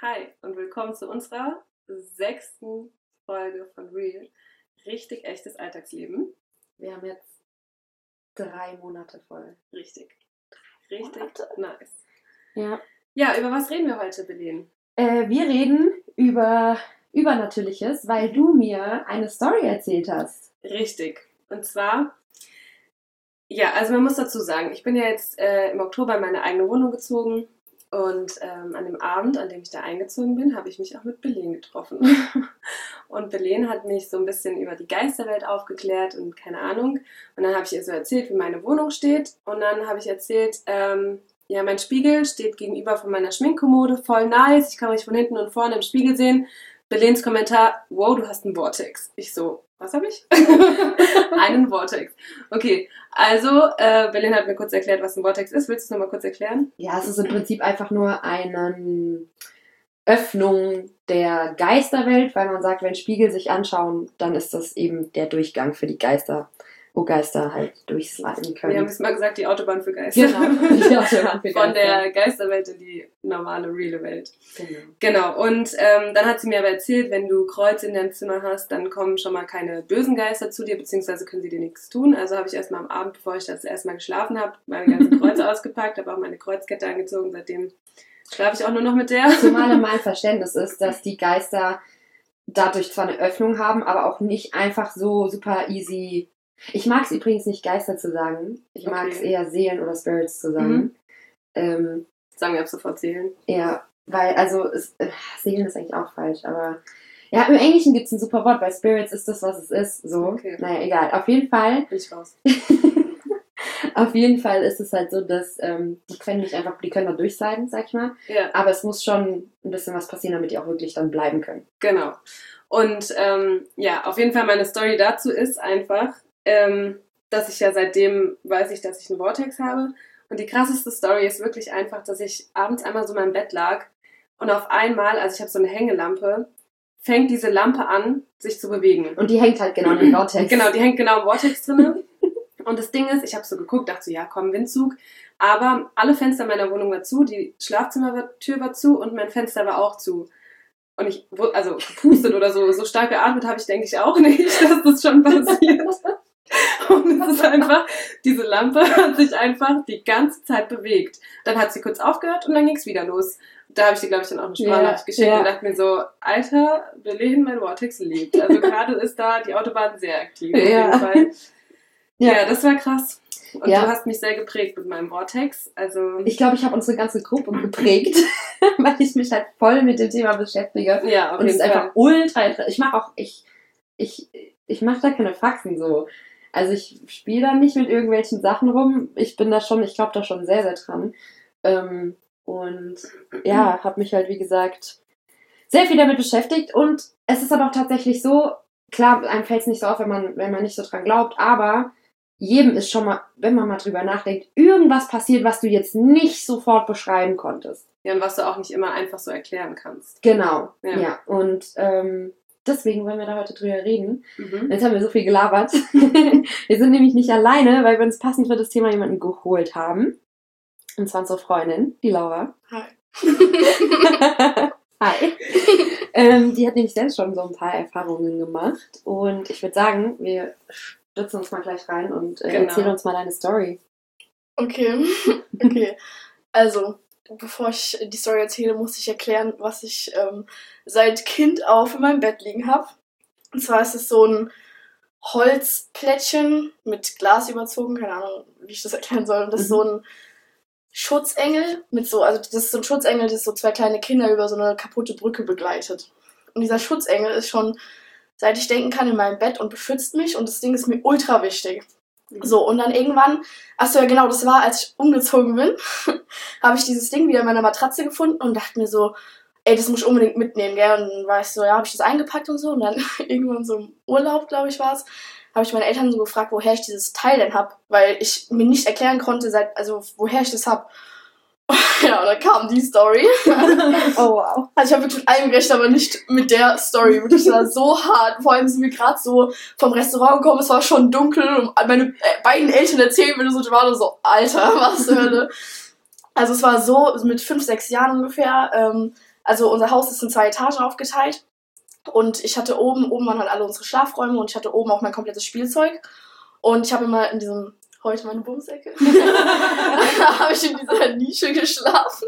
Hi und willkommen zu unserer 6. Folge von Real. Richtig echtes Alltagsleben. Wir haben jetzt 3 Monate voll. Richtig Monate. Nice. Ja. Ja, über was reden wir heute, Belen? Wir reden über Übernatürliches, weil du mir eine Story erzählt hast. Richtig. Und zwar, ja, also man muss dazu sagen, ich bin ja jetzt im Oktober in meine eigene Wohnung gezogen. Und an dem Abend, an dem ich da eingezogen bin, habe ich mich auch mit Belen getroffen. Und Belen hat mich so ein bisschen über die Geisterwelt aufgeklärt und keine Ahnung. Und dann habe ich ihr so erzählt, wie meine Wohnung steht. Und dann habe ich erzählt, ja, mein Spiegel steht gegenüber von meiner Schminkkommode, voll nice. Ich kann mich von hinten und vorne im Spiegel sehen. Belens Kommentar, wow, du hast einen Vortex. Ich so, was habe ich? Einen Vortex. Okay, also Belen hat mir kurz erklärt, was ein Vortex ist. Willst du es nochmal kurz erklären? Ja, es ist im Prinzip einfach nur eine Öffnung der Geisterwelt, weil man sagt, wenn Spiegel sich anschauen, dann ist das eben der Durchgang für die Geister, wo Geister halt durchsliden können. Wir haben jetzt mal gesagt, die Autobahn für Geister. Genau, die Autobahn für Geister. Von der Geisterwelt in die normale, reale Welt. Genau, und dann hat sie mir aber erzählt, wenn du Kreuz in deinem Zimmer hast, dann kommen schon mal keine bösen Geister zu dir, beziehungsweise können sie dir nichts tun. Also habe ich erstmal am Abend, bevor ich das erstmal geschlafen habe, meine ganzen Kreuze ausgepackt, habe auch meine Kreuzkette angezogen, seitdem schlafe ich auch nur noch mit der. Zumal mein Verständnis ist, dass die Geister dadurch zwar eine Öffnung haben, aber auch nicht einfach so super easy. Ich mag es übrigens nicht, Geister zu sagen. Ich mag es eher Seelen oder Spirits zu sagen. Sagen wir ab sofort Seelen. Ja, weil, also, Seelen ist eigentlich auch falsch, aber ja, im Englischen gibt es ein super Wort, weil Spirits ist das, was es ist. So. Okay. Naja, egal. Auf jeden Fall. Bin ich raus. Auf jeden Fall ist es halt so, dass die können da durchsliden, sag ich mal. Ja. Aber es muss schon ein bisschen was passieren, damit die auch wirklich dann bleiben können. Genau. Und ja, auf jeden Fall meine Story dazu ist einfach, dass ich ja seitdem weiß ich, dass ich einen Vortex habe. Und die krasseste Story ist wirklich einfach, dass ich abends einmal so in meinem Bett lag und auf einmal, also ich habe so eine Hängelampe, fängt diese Lampe an, sich zu bewegen. Und die hängt halt genau im Vortex. Genau, die hängt genau im Vortex drin. Und das Ding ist, ich habe so geguckt, dachte so, ja komm, Windzug. Aber alle Fenster meiner Wohnung war zu, die Schlafzimmertür war zu und mein Fenster war auch zu. Und ich, also gepustet oder so stark geatmet habe ich, denke ich, auch nicht, dass das schon passiert. Und es ist einfach, diese Lampe hat sich einfach die ganze Zeit bewegt. Dann hat sie kurz aufgehört und dann ging es wieder los. Da habe ich dir, glaube ich, dann auch eine Sprachnachricht geschickt und dachte mir so, Alter, Belen, mein Vortex lebt. Also gerade ist da die Autobahn sehr aktiv. Auf jeden Fall. Ja, das war krass. Und du hast mich sehr geprägt mit meinem Vortex. Also ich glaube, ich habe unsere ganze Gruppe geprägt, weil ich mich halt voll mit dem Thema beschäftige. Ja, auf jeden Fall. Und es ist einfach ultra. Ich mache da keine Faxen so. Also ich spiele da nicht mit irgendwelchen Sachen rum. Ich glaube da schon sehr, sehr dran. Und ja, habe mich halt, wie gesagt, sehr viel damit beschäftigt. Und es ist aber auch tatsächlich so, klar, einem fällt es nicht so auf, wenn man nicht so dran glaubt, aber jedem ist schon mal, wenn man mal drüber nachdenkt, irgendwas passiert, was du jetzt nicht sofort beschreiben konntest. Ja, und was du auch nicht immer einfach so erklären kannst. Genau, ja. Und deswegen wollen wir da heute drüber reden. Jetzt haben wir so viel gelabert. Wir sind nämlich nicht alleine, weil wir uns passend für das Thema jemanden geholt haben. Und zwar unsere Freundin, die Laura. Hi. Hi. Die hat nämlich selbst schon so ein paar Erfahrungen gemacht. Und ich würde sagen, wir stürzen uns mal gleich rein und erzähl uns mal deine Story. Okay. Also, bevor ich die Story erzähle, muss ich erklären, was ich seit Kind auf in meinem Bett liegen habe. Und zwar ist es so ein Holzplättchen mit Glas überzogen, keine Ahnung, wie ich das erklären soll. Und das ist so ein Schutzengel das ist so ein Schutzengel, das so 2 kleine Kinder über so eine kaputte Brücke begleitet. Und dieser Schutzengel ist schon, seit ich denken kann, in meinem Bett und beschützt mich und das Ding ist mir ultra wichtig. So, und dann irgendwann, das war, als ich umgezogen bin, habe ich dieses Ding wieder in meiner Matratze gefunden und dachte mir so, ey, das muss ich unbedingt mitnehmen, gell? Und dann war ich so, ja, habe ich das eingepackt und so und dann irgendwann so im Urlaub, glaube ich, war es, habe ich meine Eltern so gefragt, woher ich dieses Teil denn hab, weil ich mir nicht erklären konnte, woher ich das hab. Ja, und dann kam die Story. Oh, wow. Also ich habe wirklich mit allem gerechnet, aber nicht mit der Story. Wirklich, das war so hart. Vor allem sind wir gerade so vom Restaurant gekommen, es war schon dunkel und meine beiden Eltern erzählen mir so, die waren so, Alter, was zur Hölle. Also es war so, mit 5, 6 Jahren ungefähr, also unser Haus ist in 2 Etagen aufgeteilt und ich hatte oben waren halt alle unsere Schlafräume und ich hatte oben auch mein komplettes Spielzeug und ich habe immer in diesem, heute meine Bumsecke, habe ich in dieser Nische geschlafen.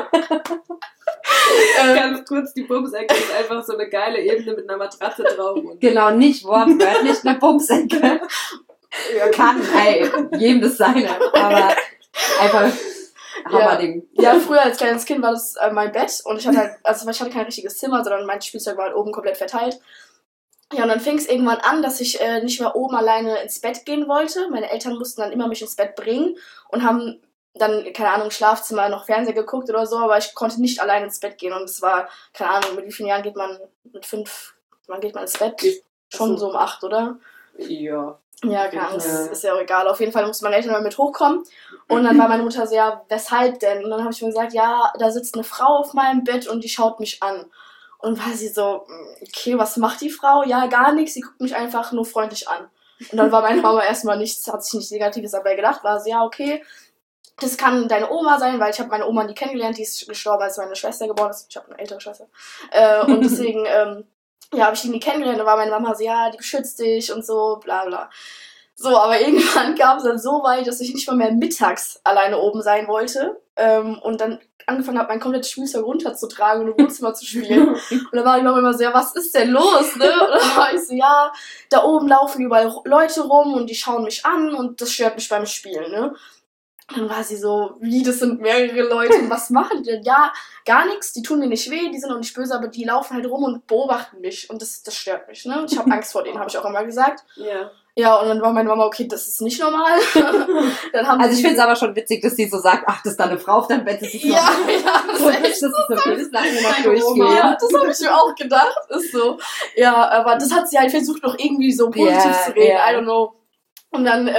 Ganz kurz, die Bumsecke ist einfach so eine geile Ebene mit einer Matratze drauf. Und Genau, nicht wortwörtlich eine Bumsecke. Kann, ey, jedem das seine, aber einfach Hammerding. Ja, früher als kleines Kind war das mein Bett und ich hatte kein richtiges Zimmer, sondern mein Spielzeug war halt oben komplett verteilt. Ja, und dann fing es irgendwann an, dass ich nicht mehr oben alleine ins Bett gehen wollte. Meine Eltern mussten dann immer mich ins Bett bringen und haben dann, keine Ahnung, im Schlafzimmer noch Fernseher geguckt oder so, aber ich konnte nicht alleine ins Bett gehen und es war, keine Ahnung, mit wie vielen Jahren geht man, mit 5, wann geht man ins Bett? Schon so um 8, oder? Ja. Ja, keine Ahnung, ist ja auch egal. Auf jeden Fall musste meine Eltern mal mit hochkommen. Und dann war meine Mutter so, ja, weshalb denn? Und dann habe ich mir gesagt, ja, da sitzt eine Frau auf meinem Bett und die schaut mich an. Und war sie so, okay, was macht die Frau? Ja, gar nichts, sie guckt mich einfach nur freundlich an. Und dann war meine Mama erstmal nichts, hat sich nichts Negatives dabei gedacht, war so, ja, okay, das kann deine Oma sein, weil ich habe meine Oma nie kennengelernt, die ist gestorben, als meine Schwester geboren ist. Ich habe eine ältere Schwester. Und deswegen, ja, habe ich die nie kennengelernt. Da war meine Mama so, ja, die beschützt dich und so, bla bla. So, aber irgendwann kam es dann so weit, dass ich nicht mal mehr mittags alleine oben sein wollte. Und dann angefangen habe, mein komplettes Spielzeug runterzutragen und im Wohnzimmer zu spielen. Und dann war die Mama immer so, ja, was ist denn los, ne? Und dann war ich so, ja, da oben laufen überall Leute rum und die schauen mich an und das stört mich beim Spielen, ne? Dann war sie so, wie, das sind mehrere Leute, und was machen die denn? Ja, gar nichts, die tun mir nicht weh, die sind auch nicht böse, aber die laufen halt rum und beobachten mich und das stört mich, ne? Und ich habe Angst vor denen, habe ich auch immer gesagt. Ja. Ja, und dann war meine Mama, okay, das ist nicht normal. Dann haben Also ich finde es aber schon witzig, dass sie so sagt, ach, das ist da eine Frau auf deinem Bett, das ist ja, normal. ja, das ist echt das ist so viel, das lassen wir noch Ja, durchgehen. das habe ich mir auch gedacht, ist so. Ja, aber das hat sie halt versucht, noch irgendwie so positiv zu reden, I don't know. Und dann,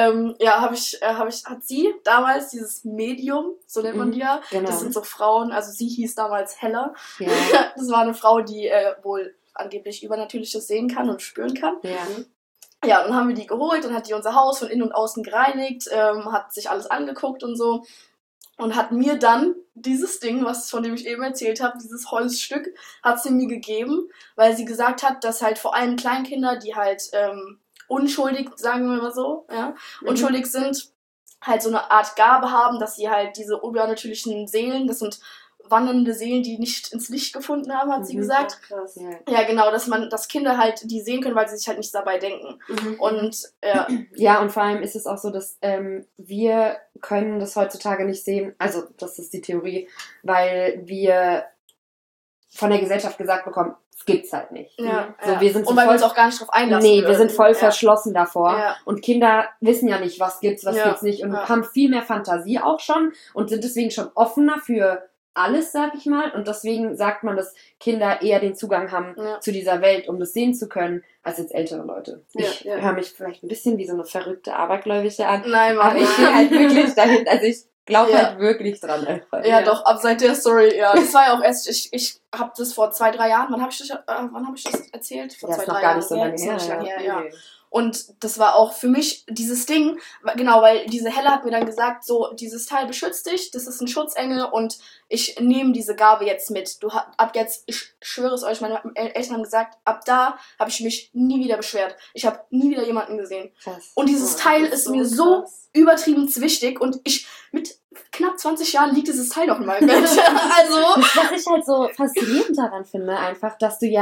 hat sie damals dieses Medium, so nennt man die ja, Genau. das sind so Frauen, also sie hieß damals Hella. Ja. Das war eine Frau, die wohl angeblich Übernatürliches sehen kann und spüren kann. Ja. Ja, dann haben wir die geholt und hat die unser Haus von innen und außen gereinigt, hat sich alles angeguckt und so und hat mir dann dieses Ding, von dem ich eben erzählt habe, dieses Holzstück, hat sie mir gegeben, weil sie gesagt hat, dass halt vor allem Kleinkinder, die halt unschuldig, sagen wir mal so, ja, unschuldig sind, halt so eine Art Gabe haben, dass sie halt diese übernatürlichen Seelen, das sind wandernde Seelen, die nicht ins Licht gefunden haben, hat sie gesagt. Krass. Ja, genau, dass Kinder halt die sehen können, weil sie sich halt nichts dabei denken. Und ja, und vor allem ist es auch so, dass wir können das heutzutage nicht sehen, also das ist die Theorie, weil wir von der Gesellschaft gesagt bekommen, es gibt's halt nicht. Ja, so, wir sind so und weil voll, wir uns auch gar nicht drauf einlassen. Nee, wir sind voll verschlossen davor. Ja. Und Kinder wissen ja nicht, was gibt's, was gibt's nicht und Ja. haben viel mehr Fantasie auch schon und sind deswegen schon offener für alles, sag ich mal. Und deswegen sagt man, dass Kinder eher den Zugang haben zu dieser Welt, um das sehen zu können, als jetzt ältere Leute. Ich höre mich vielleicht ein bisschen wie so eine verrückte Abergläubische an. Nein, Mann. Aber ich stehe halt wirklich dahin, also ich glaube halt wirklich dran einfach. Ja, doch, ab seit der Story, ja. Das war ja auch erst, ich habe das vor 2-3 Jahren, wann habe ich das erzählt? Vor Das ist 2-3 noch Jahren. gar nicht so lange Das ist noch nicht lange her, ja. Nee. Und das war auch für mich dieses Ding, genau, weil diese Helle hat mir dann gesagt, so, dieses Teil beschützt dich, das ist ein Schutzengel und ich nehme diese Gabe jetzt mit. Ab jetzt, ich schwöre es euch, meine Eltern haben gesagt, ab da habe ich mich nie wieder beschwert. Ich habe nie wieder jemanden gesehen. Krass. Und dieses Teil ist mir so übertrieben wichtig und mit knapp 20 Jahren liegt dieses Teil noch in meinem Bett. Also. Was ich halt so faszinierend daran finde, einfach, dass du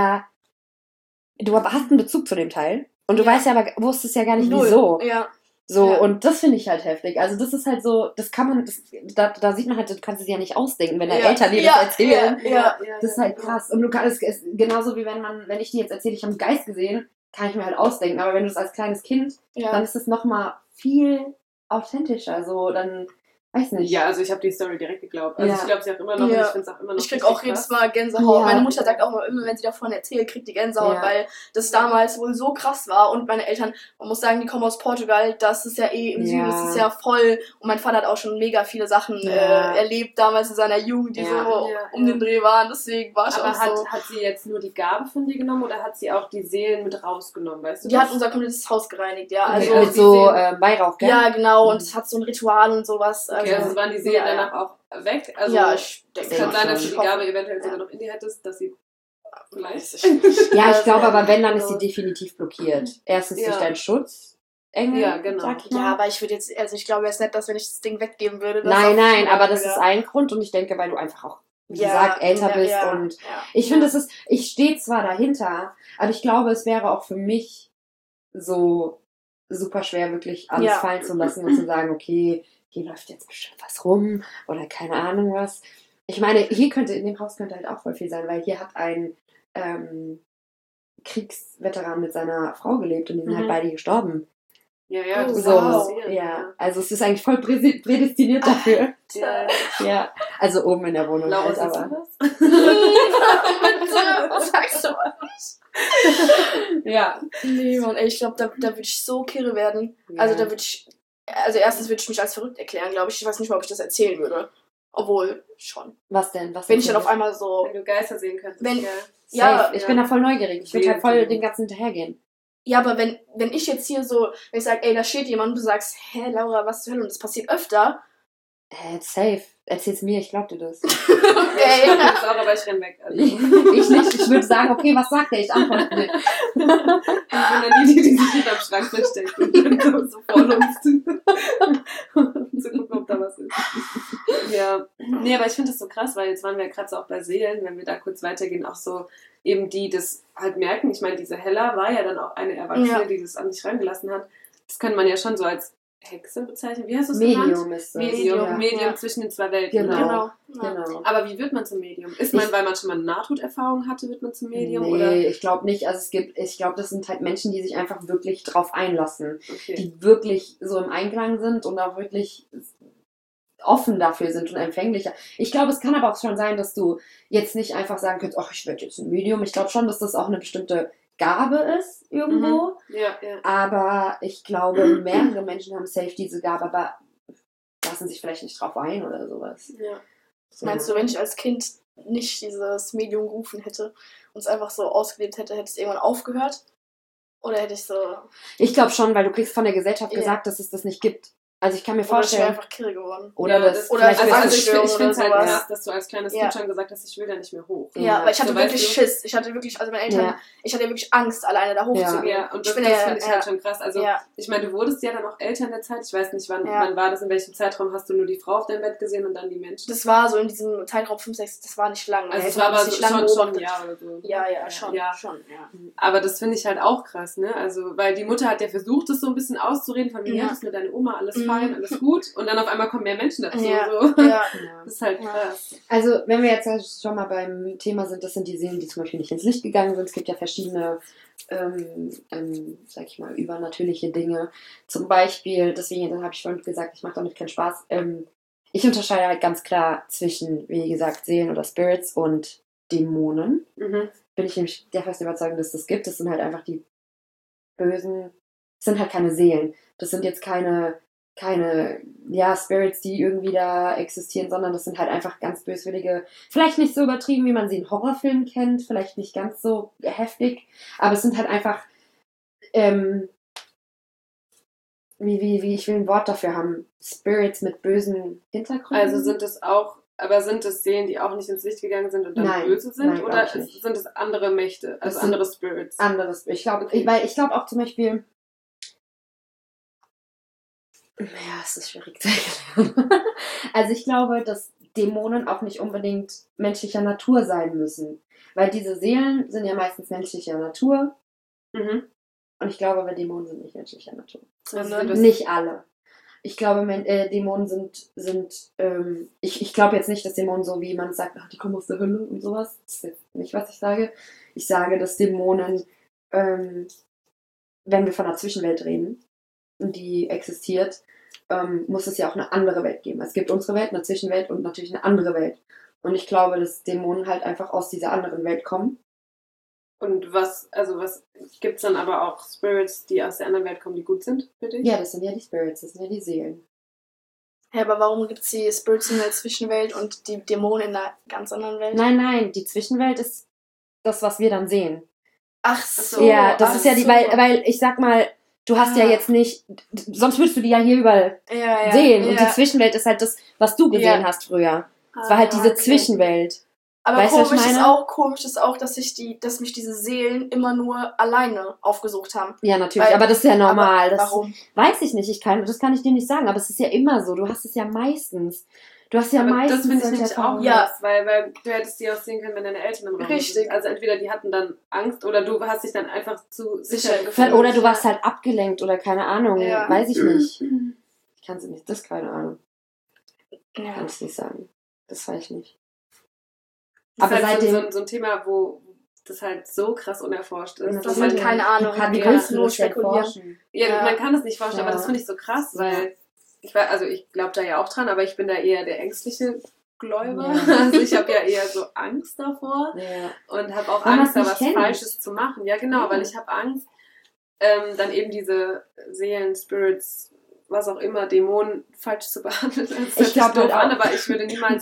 hast einen Bezug zu dem Teil. Und du weißt ja aber, wusstest ja gar nicht, wieso. Ja. So, Ja. und das finde ich halt heftig. Also das ist halt so, das kann man, da sieht man halt, du kannst es ja nicht ausdenken, wenn deine Eltern dir das erzählen. Das ist halt krass. Und du kannst es genauso wie wenn ich dir jetzt erzähle, ich habe einen Geist gesehen, kann ich mir halt ausdenken. Aber wenn du es als kleines Kind, dann ist es nochmal viel authentischer. So, dann, weiß nicht. Ja, also ich habe die Story direkt geglaubt. Also ich glaube sie auch immer noch und ich finde es auch immer noch Ich krieg auch jedes Mal Gänsehaut. Meine Mutter sagt auch immer, wenn sie davon erzählt, kriegt die Gänsehaut, weil das damals wohl so krass war. Und meine Eltern, man muss sagen, die kommen aus Portugal, das ist ja im Süden, das ist ja voll. Und mein Vater hat auch schon mega viele Sachen erlebt damals in seiner Jugend, die so um den Dreh waren. Deswegen war ich aber auch so. Hat sie jetzt nur die Gabe von dir genommen oder hat sie auch die Seelen mit rausgenommen, weißt du? Die hat unser komplettes Haus gereinigt, ja. Also Also mit so Weihrauch, gell? Ja, genau. Und es hat so ein Ritual und sowas. Okay, also waren die Seelen danach auch weg? Also ja, ich denke es kann sein, dass du die schon. Gabe eventuell sogar noch in dir hättest, dass sie vielleicht... Ja, ich glaube Also, aber, wenn, dann ist sie also- definitiv blockiert. Erstens durch Ja. deinen Schutzengel, Ja, genau. sag ich mal. Ja, aber ich würde jetzt, also ich glaube jetzt nicht, dass wenn ich das Ding weggeben würde, dass Nein, auch aber das wieder- ist ein Grund und ich denke, weil du einfach auch, wie Ja, gesagt, älter ja, bist ja, und ja. ich finde, ich stehe zwar dahinter, aber ich glaube, es wäre auch für mich so super schwer, wirklich alles Ja. fallen zu lassen und zu sagen, okay, hier läuft jetzt bestimmt was rum oder keine Ahnung was. Ich meine, in dem Haus könnte halt auch voll viel sein, weil hier hat ein Kriegsveteran mit seiner Frau gelebt und die sind halt beide gestorben. Ja, das Oh, So, kann wow. passieren, ja. Also es ist eigentlich voll prädestiniert dafür. Ja. Ja, also oben in der Wohnung Laura, halt, siehst du aber. das? Was sagst du? Ja. Nee, Mann, ey, ich glaube, da würde ich so kirre werden. Also da würde ich, also erstens würde ich mich als verrückt erklären, glaube ich. Ich weiß nicht mal, ob ich das erzählen würde. Obwohl, schon. Was denn? Was Wenn ich dann denn? auf einmal so, Wenn du Geister sehen könntest. Wenn- ja. ja, Safe. Ich bin da voll neugierig. Ich würde halt voll Seelenfühlung. den ganzen hinterhergehen. ja, aber wenn ich jetzt hier so, wenn ich sage, ey, da steht jemand und du sagst, hä, Laura, was zur Hölle? Und das passiert öfter. Safe. Erzähl's mir, ich glaub dir das. Ich Okay. glaub das auch, aber ich renn weg. Also. Ich nicht. Ich würde sagen, okay, was sagt der? Ich antworte nicht. Ich bin dann die sich hinterm Schrank versteckt und dann so vor uns zu gucken, ob da was ist. Ja, nee, aber ich finde das so krass, weil jetzt waren wir ja gerade so auch bei Seelen, wenn wir da kurz weitergehen, auch so eben die das halt merken. Ich meine, diese Hella war ja dann auch eine Erwachsene, Ja. die das an sich rangelassen hat. Das könnte man ja schon so als Hexe bezeichnen. Wie hast du es genannt? Medium ist das. Medium, Ja. Medium Ja. zwischen den zwei Welten. Genau. Ne? Ja. Genau. Aber wie wird man zum Medium? Ist man, weil man schon mal eine Nahtoderfahrung hatte, wird man zum Medium? Nee, Oder? ich glaube nicht. Also ich glaube, das sind halt Menschen, die sich einfach wirklich drauf einlassen. Okay. Die wirklich so im Einklang sind und auch wirklich offen dafür sind und empfänglicher. Ich glaube, es kann aber auch schon sein, dass du jetzt nicht einfach sagen kannst, ach, ich werde jetzt ein Medium. Ich glaube schon, dass das auch eine bestimmte Gabe ist irgendwo. Ja. Aber ich glaube, mehrere Menschen haben safe diese Gabe, aber lassen sich vielleicht nicht drauf ein oder sowas. Ja. Meinst du, wenn ich als Kind nicht dieses Medium gerufen hätte und es einfach so ausgelebt hätte, hätte es irgendwann aufgehört? Oder hätte ich so... Ich glaube schon, weil du kriegst von der Gesellschaft Ja. gesagt, dass es das nicht gibt. Also ich kann mir Oder ich wäre vorstellen... einfach kirre geworden. Oder Ja, das... oder vielleicht als wirst du- Angststörung ich finde es halt oder sowas. krass, dass du als kleines Ja. Kind schon gesagt hast, ich will da nicht mehr hoch. Ja, weil ich hatte So, wirklich weißt du? Schiss. Ich hatte wirklich, also meine Eltern, Ja. ich hatte wirklich Angst, alleine da hochzugehen. Ja, und ich das, bin das ja, finde ich halt schon krass. Also, ja. ich meine, du wurdest ja dann auch älter in der Zeit. Ich weiß nicht, wann Ja. war das, in welchem Zeitraum hast du nur die Frau auf deinem Bett gesehen und dann die Menschen? Das war so in diesem Zeitraum 5, 6, das war nicht lang. Also, Meine es war Eltern aber haben so, sich lang schon beobachtet. ein Jahr oder so. Ja, schon. Ja. Schon, ja. Aber das finde ich halt auch krass, ne? Also, weil die Mutter hat ja versucht, das so ein bisschen auszureden, von wegen, Ja. ja, das ist nur deine Oma, alles Mhm. fein, alles gut. Und dann auf einmal kommen mehr Menschen dazu. Ja. So. Ja. Ja. Das ist halt Ja. krass. Also, wenn wir jetzt schon mal beim Thema sind, das sind die Seelen, die zum Beispiel nicht ins Licht gegangen sind. Es gibt ja verschiedene, sag ich mal, übernatürliche Dinge. Zum Beispiel, deswegen, das habe ich vorhin gesagt, ich mache damit keinen Spaß. Ich unterscheide halt ganz klar zwischen, wie gesagt, Seelen oder Spirits und Dämonen. Mhm. Bin ich nämlich der festen Überzeugung, dass das gibt. Das sind halt einfach die bösen, das sind halt keine Seelen. Das sind jetzt keine Spirits, die irgendwie da existieren, sondern das sind halt einfach ganz böswillige, vielleicht nicht so übertrieben, wie man sie in Horrorfilmen kennt, vielleicht nicht ganz so heftig, aber es sind halt einfach, wie ich will ein Wort dafür haben, Spirits mit bösen Hintergründen. Also sind es Seelen, die auch nicht ins Licht gegangen sind und dann Nein, böse sind? nein, Oder glaub ich nicht. sind es andere Mächte, also Das sind andere Spirits? anderes. Ich glaube, Okay. weil ich glaube auch zum Beispiel, ja, es ist schwierig zu erklären. Also ich glaube, dass Dämonen auch nicht unbedingt menschlicher Natur sein müssen. Weil diese Seelen sind ja meistens menschlicher Natur. Mhm. Und ich glaube, aber Dämonen sind nicht menschlicher Natur. Also Sondern- das- Nicht alle. Ich glaube, Dämonen sind ich glaube jetzt nicht, dass Dämonen so, wie man sagt, ach, die kommen aus der Hölle und sowas. Das ist jetzt nicht, was ich sage. Ich sage, dass Dämonen, wenn wir von einer Zwischenwelt reden, und die existiert, muss es ja auch eine andere Welt geben. Es gibt unsere Welt, eine Zwischenwelt und natürlich eine andere Welt. Und ich glaube, dass Dämonen halt einfach aus dieser anderen Welt kommen. Und was gibt's dann aber auch Spirits, die aus der anderen Welt kommen, die gut sind für dich? Ja, das sind ja die Spirits, das sind ja die Seelen. Ja, aber warum gibt es die Spirits in der Zwischenwelt und die Dämonen in einer ganz anderen Welt? Nein, die Zwischenwelt ist das, was wir dann sehen. Ach so. Oh, Ja, das ach ist ja die, so. weil ich sag mal, du hast ja jetzt nicht, sonst würdest du die ja hier überall sehen. Und die Zwischenwelt ist halt das, was du gesehen hast früher. Es war halt diese Zwischenwelt. Aber weißt komisch ist auch, dass mich diese Seelen immer nur alleine aufgesucht haben. Ja, natürlich, aber das ist ja normal. Warum? Weiß ich nicht, das kann ich dir nicht sagen, aber es ist ja immer so. Du hast es ja meistens. Du hast ja aber meistens. Das finde ich nämlich auch krass, weil du hättest die auch sehen können, wenn deine Eltern im Raum Richtig. sind. Also entweder die hatten dann Angst oder du hast dich dann einfach zu sicher gefühlt. Oder du warst halt abgelenkt oder keine Ahnung. Ja. Weiß ich nicht. Ich kann es nicht, das ist keine Ahnung. Ja. Kann ich nicht sagen. Das weiß ich nicht. Das Aber ist halt seitdem. so ein Thema, wo das halt so krass unerforscht ist. Das hat keine Ahnung. Wie Du kannst kannst du nur das denn spekulieren. forschen? Ja, man kann es nicht forschen, aber Ja. das finde ich so krass, weil ich glaube da ja auch dran, aber ich bin da eher der ängstliche Gläuber. Ja. Also ich habe ja eher so Angst davor Ja. und habe auch Weil man Angst, da es was nicht kennt. Falsches zu machen. Ja, genau, weil ich habe Angst, dann eben diese Seelen, Spirits, was auch immer, Dämonen falsch zu behandeln. Das hört sich glaub doof halt an, auch- aber ich würde niemals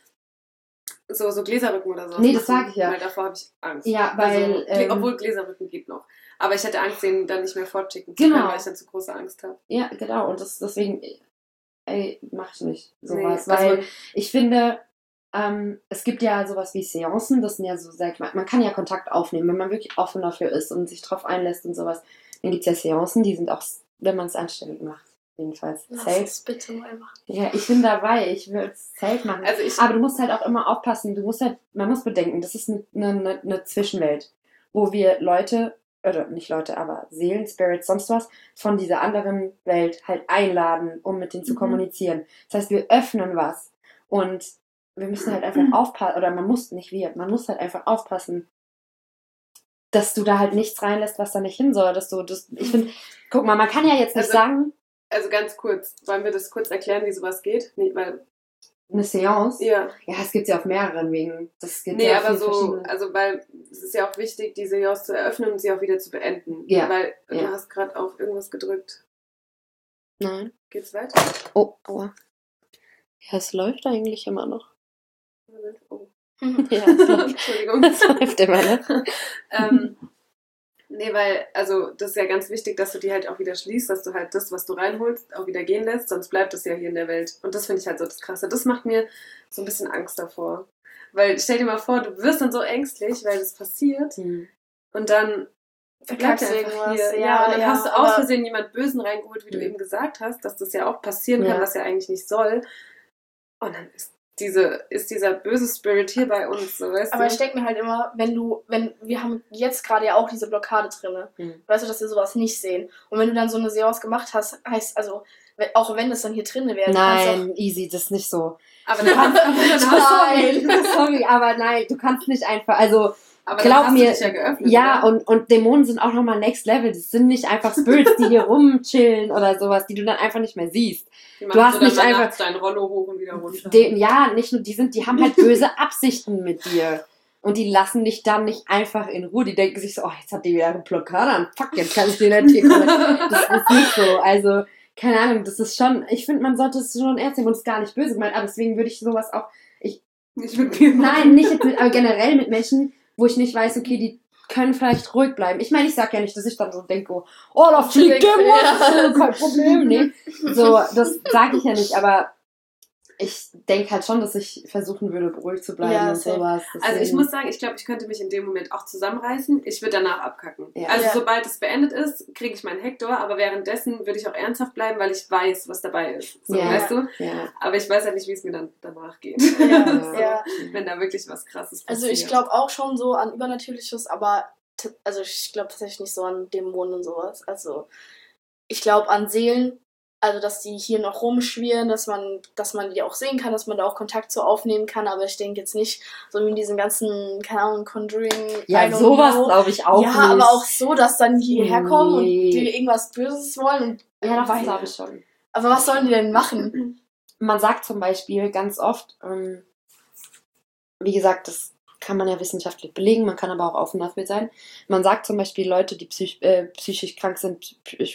so Gläserrücken oder so. Nee, das sag ich ja. Weil davor habe ich Angst. Ja, weil, obwohl Gläserrücken geht noch. Aber ich hätte Angst, den dann nicht mehr fortschicken zu Genau. können, weil ich dann zu große Angst habe. Ja, genau. Und deswegen, mach ich nicht sowas. Nee, also- weil ich finde, es gibt ja sowas wie Seancen, das sind ja so, sag ich mal, man kann ja Kontakt aufnehmen, wenn man wirklich offen dafür ist und sich drauf einlässt und sowas. Dann gibt es ja Seancen, die sind auch, wenn man es anständig macht, jedenfalls. Lass Safe. es bitte mal machen. Ja, ich bin dabei, ich würde es safe machen. Also ich, Aber du musst halt auch immer aufpassen, man muss bedenken, das ist eine Zwischenwelt, wo wir aber Seelen, Spirits, sonst was, von dieser anderen Welt halt einladen, um mit denen zu kommunizieren. Das heißt, wir öffnen was und wir müssen halt einfach aufpassen, oder man muss halt einfach aufpassen, dass du da halt nichts reinlässt, was da nicht hin soll, ich finde, guck mal, man kann ja jetzt nicht sagen, also ganz kurz, wollen wir das kurz erklären, wie sowas geht? Nee, weil, eine Seance, ja. ja, es gibt ja auf mehreren Wegen, das gibt Nee, ja aber viele so, verschiedene. also weil es ist ja auch wichtig, die Seance zu eröffnen und sie auch wieder zu beenden. Ja. Weil Ja. du hast gerade auf irgendwas gedrückt. Nein. Geht's weiter? Oh, aua. Ja, es läuft eigentlich immer noch. Oh. Ja, es läuft. Entschuldigung. Es läuft immer noch. Nee, weil, also das ist ja ganz wichtig, dass du die halt auch wieder schließt, dass du halt das, was du reinholst, auch wieder gehen lässt, sonst bleibt das ja hier in der Welt. Und das finde ich halt so das Krasse. Das macht mir so ein bisschen Angst davor. Weil stell dir mal vor, du wirst dann so ängstlich, weil das passiert und dann bleibt er einfach hier. Ja, und dann hast du aus Versehen jemand Bösen reingeholt, wie du eben gesagt hast, dass das ja auch passieren kann, was ja eigentlich nicht soll. Und dann ist dieser böse Spirit hier bei uns, so, weißt du? Aber ich denke mir halt immer, wir haben jetzt gerade ja auch diese Blockade drin, weißt du, dass wir sowas nicht sehen. Und wenn du dann so eine Seance gemacht hast, heißt, also, auch wenn das dann hier drin wäre. Nein, easy, das ist nicht so. Aber dann Sorry, aber nein, du kannst nicht einfach, also, aber glaub dann hast mir, du dich ja geöffnet. ja, oder? und Dämonen sind auch nochmal next level, das sind nicht einfach Spirits, die hier rumchillen oder sowas, die du dann einfach nicht mehr siehst. Du hast nicht einfach- nachts dein Rollo hoch und wieder runter. Ja, nicht nur, die haben halt böse Absichten mit dir. Und die lassen dich dann nicht einfach in Ruhe. Die denken sich so, oh, jetzt hat die wieder eine Blockade an. Fuck, jetzt kann ich den nicht hier. Das ist nicht so. Also, keine Ahnung, das ist schon, ich finde, man sollte es schon ernst nehmen und es gar nicht böse gemeint. Aber deswegen würde ich sowas auch, Nicht mit mir. nein, nicht jetzt aber generell mit Menschen, wo ich nicht weiß, okay, die können vielleicht ruhig bleiben. Ich meine, ich sag ja nicht, dass ich dann so denke, oh, da fliegt der Mond, kein Problem, nee. So, das sage ich ja nicht, aber ich denke halt schon, dass ich versuchen würde, ruhig zu bleiben Ja, und safe. sowas. Also ich Deswegen- muss sagen, ich glaube, ich könnte mich in dem Moment auch zusammenreißen. Ich würde danach abkacken. Ja. Also Ja. sobald es beendet ist, kriege ich meinen Hektor, aber währenddessen würde ich auch ernsthaft bleiben, weil ich weiß, was dabei ist. So, Ja. weißt du? Ja. Aber ich weiß halt nicht, wie es mir dann danach geht. Ja. Wenn da wirklich was Krasses passiert. Also ich glaube auch schon so an Übernatürliches, aber also ich glaube tatsächlich nicht so an Dämonen und sowas. Also ich glaube an Seelen, also dass die hier noch rumschwirren, dass man die auch sehen kann, dass man da auch Kontakt zu aufnehmen kann, aber ich denke jetzt nicht so wie in diesen ganzen, keine Ahnung, Conjuring. Ja, I don't sowas know. glaube ich auch Ja, nicht. aber auch so, dass dann die hierher kommen und Nee. die irgendwas Böses wollen. Und, Ja, das glaube ich schon. aber was sollen die denn machen? Man sagt zum Beispiel ganz oft, wie gesagt, das kann man ja wissenschaftlich belegen, man kann aber auch offen dafür sein. Man sagt zum Beispiel, Leute, die psychisch krank sind,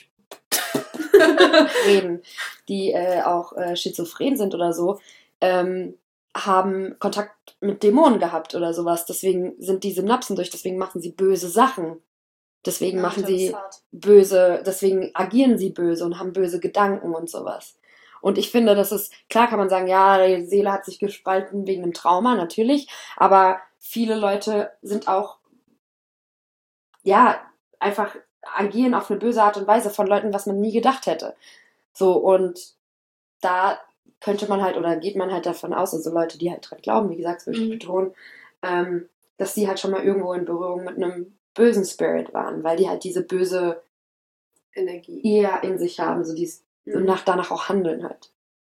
die auch schizophren sind oder so, haben Kontakt mit Dämonen gehabt oder sowas. Deswegen sind die Synapsen durch, deswegen machen sie böse Sachen. Deswegen Ja, machen das ist sie hart. böse, deswegen agieren sie böse und haben böse Gedanken und sowas. Und ich finde, das ist, klar kann man sagen, ja, die Seele hat sich gespalten wegen einem Trauma, natürlich, aber viele Leute sind auch, ja, einfach agieren auf eine böse Art und Weise von Leuten, was man nie gedacht hätte. So, und da könnte man halt, oder geht man halt davon aus, also Leute, die halt dran glauben, wie gesagt, das will ich betonen, dass die halt schon mal irgendwo in Berührung mit einem bösen Spirit waren, weil die halt diese böse Energie. eher in sich haben, so dies und danach auch handeln halt.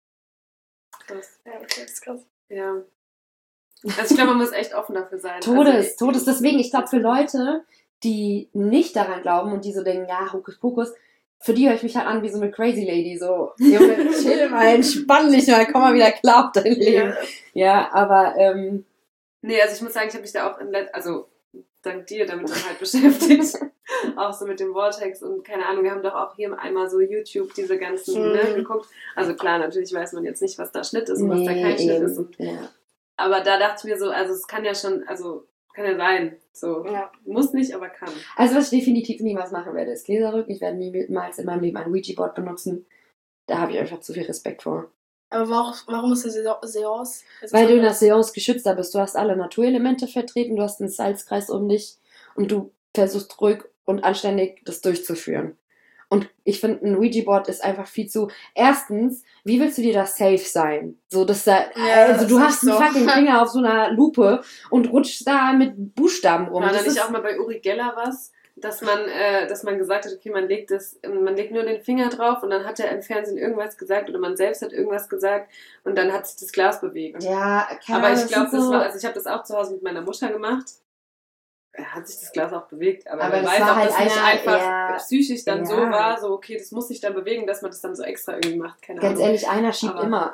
Krass. Ja, okay, das ist krass. Ja. Also ich glaube, man muss echt offen dafür sein. Todes. Deswegen, ich glaube, für Leute, die nicht daran glauben und die so denken, ja, Hokuspokus, für die höre ich mich halt an wie so eine crazy Lady, so, Junge, chill mal, entspann dich mal, komm mal wieder klar auf dein Leben. Ja, aber, nee, also ich muss sagen, ich habe mich da auch also dank dir damit dann halt beschäftigt. Auch so mit dem Vortex und keine Ahnung, wir haben doch auch hier einmal so YouTube diese ganzen geguckt. Also klar, natürlich weiß man jetzt nicht, was da Schnitt ist und was da kein Schnitt ist. Und, aber da dachte ich mir so, also es kann ja schon, also kann ja sein. So. Ja. Muss nicht, aber kann. Also was ich definitiv niemals machen werde, ist Gläserrücken. Ich werde niemals in meinem Leben ein Ouija-Board benutzen. Da habe ich einfach zu viel Respekt vor. Aber warum ist das Seance? Weil du in der Seance geschützter bist. Du hast alle Naturelemente vertreten, du hast einen Salzkreis um dich und du versuchst ruhig und anständig das durchzuführen. Und ich finde, ein Ouija-Board ist einfach viel zu... Erstens, wie willst du dir da safe sein? So, dass da... also du hast einen fucking Finger auf so einer Lupe und rutschst da mit Buchstaben rum. War da nicht auch mal bei Uri Geller was? Dass man gesagt hat, okay, man legt nur den Finger drauf und dann hat er im Fernsehen irgendwas gesagt oder man selbst hat irgendwas gesagt und dann hat sich das Glas bewegt. Ja, aber ich glaube, also ich habe das auch zu Hause mit meiner Mutter gemacht. Hat sich das Glas auch bewegt, aber man weiß, ob das nicht einfach psychisch dann so war, so okay, das muss sich dann bewegen, dass man das dann so extra irgendwie macht, keine Ahnung. Ganz ehrlich, einer schiebt immer.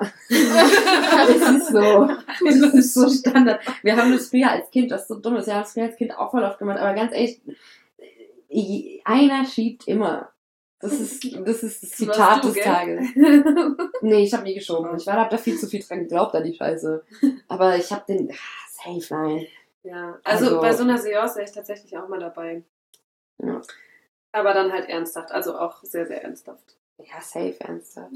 Das ist so. Das ist so Standard. Wir haben das früher als Kind, das ist so dumm ist, wir haben das früher als Kind auch voll oft gemacht, aber ganz ehrlich, einer schiebt immer. Das ist das Zitat des Tages. Nee, ich habe nie geschoben. Ich hab da viel zu viel dran geglaubt an die Scheiße. Aber ich habe den... safe, nein. Ja, also bei so einer Seance wäre ich tatsächlich auch mal dabei. Ja. Aber dann halt ernsthaft, also auch sehr, sehr ernsthaft. Ja, safe, ernsthaft.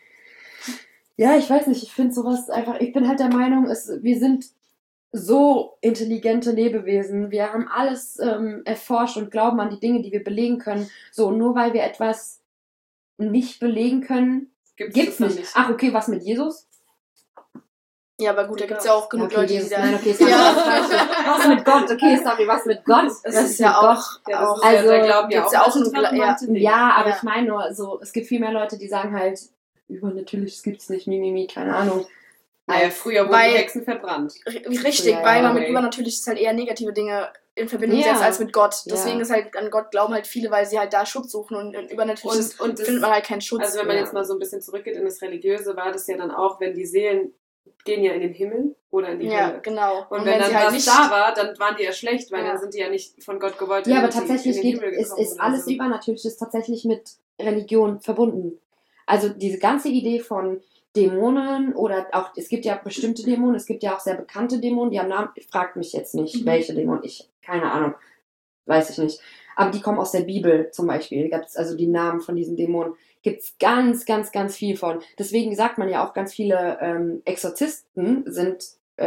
Ja, ich weiß nicht, ich finde sowas einfach, ich bin halt der Meinung, wir sind so intelligente Lebewesen, wir haben alles erforscht und glauben an die Dinge, die wir belegen können. So, nur weil wir etwas nicht belegen können, gibt's nicht. Ach, okay, was mit Jesus? Ja, aber gut, da gibt es ja auch genug Leute, die da... Nein, okay, sorry, was mit Gott? Okay, sorry, was mit Gott? Das ist ja auch... Also, da glauben ja auch ja, aber ich meine nur, so, es gibt viel mehr Leute, die sagen halt, übernatürliches gibt's nicht, Mimimi, keine Ahnung. Naja, früher wurden die Hexen verbrannt. Richtig, weil man mit Übernatürliches halt eher negative Dinge in Verbindung setzt als mit Gott. Deswegen ist halt an Gott glauben halt viele, weil sie halt da Schutz suchen und in Übernatürliches findet man halt keinen Schutz. Also wenn man jetzt mal so ein bisschen zurückgeht in das Religiöse, war das ja dann auch, wenn die Seelen gehen ja in den Himmel oder in die Hölle. Ja, genau. Und wenn dann was da war, dann waren die ja schlecht, weil dann sind die ja nicht von Gott gewollt. Ja, aber tatsächlich ist alles Übernatürliches tatsächlich mit Religion verbunden. Also diese ganze Idee von Dämonen oder auch, es gibt ja bestimmte Dämonen, es gibt ja auch sehr bekannte Dämonen, die haben Namen, fragt mich jetzt nicht, welche Dämonen, keine Ahnung, weiß ich nicht. Aber die kommen aus der Bibel zum Beispiel, gibt's also die Namen von diesen Dämonen, gibt's ganz, ganz, ganz viel von. Deswegen sagt man ja auch, ganz viele Exorzisten sind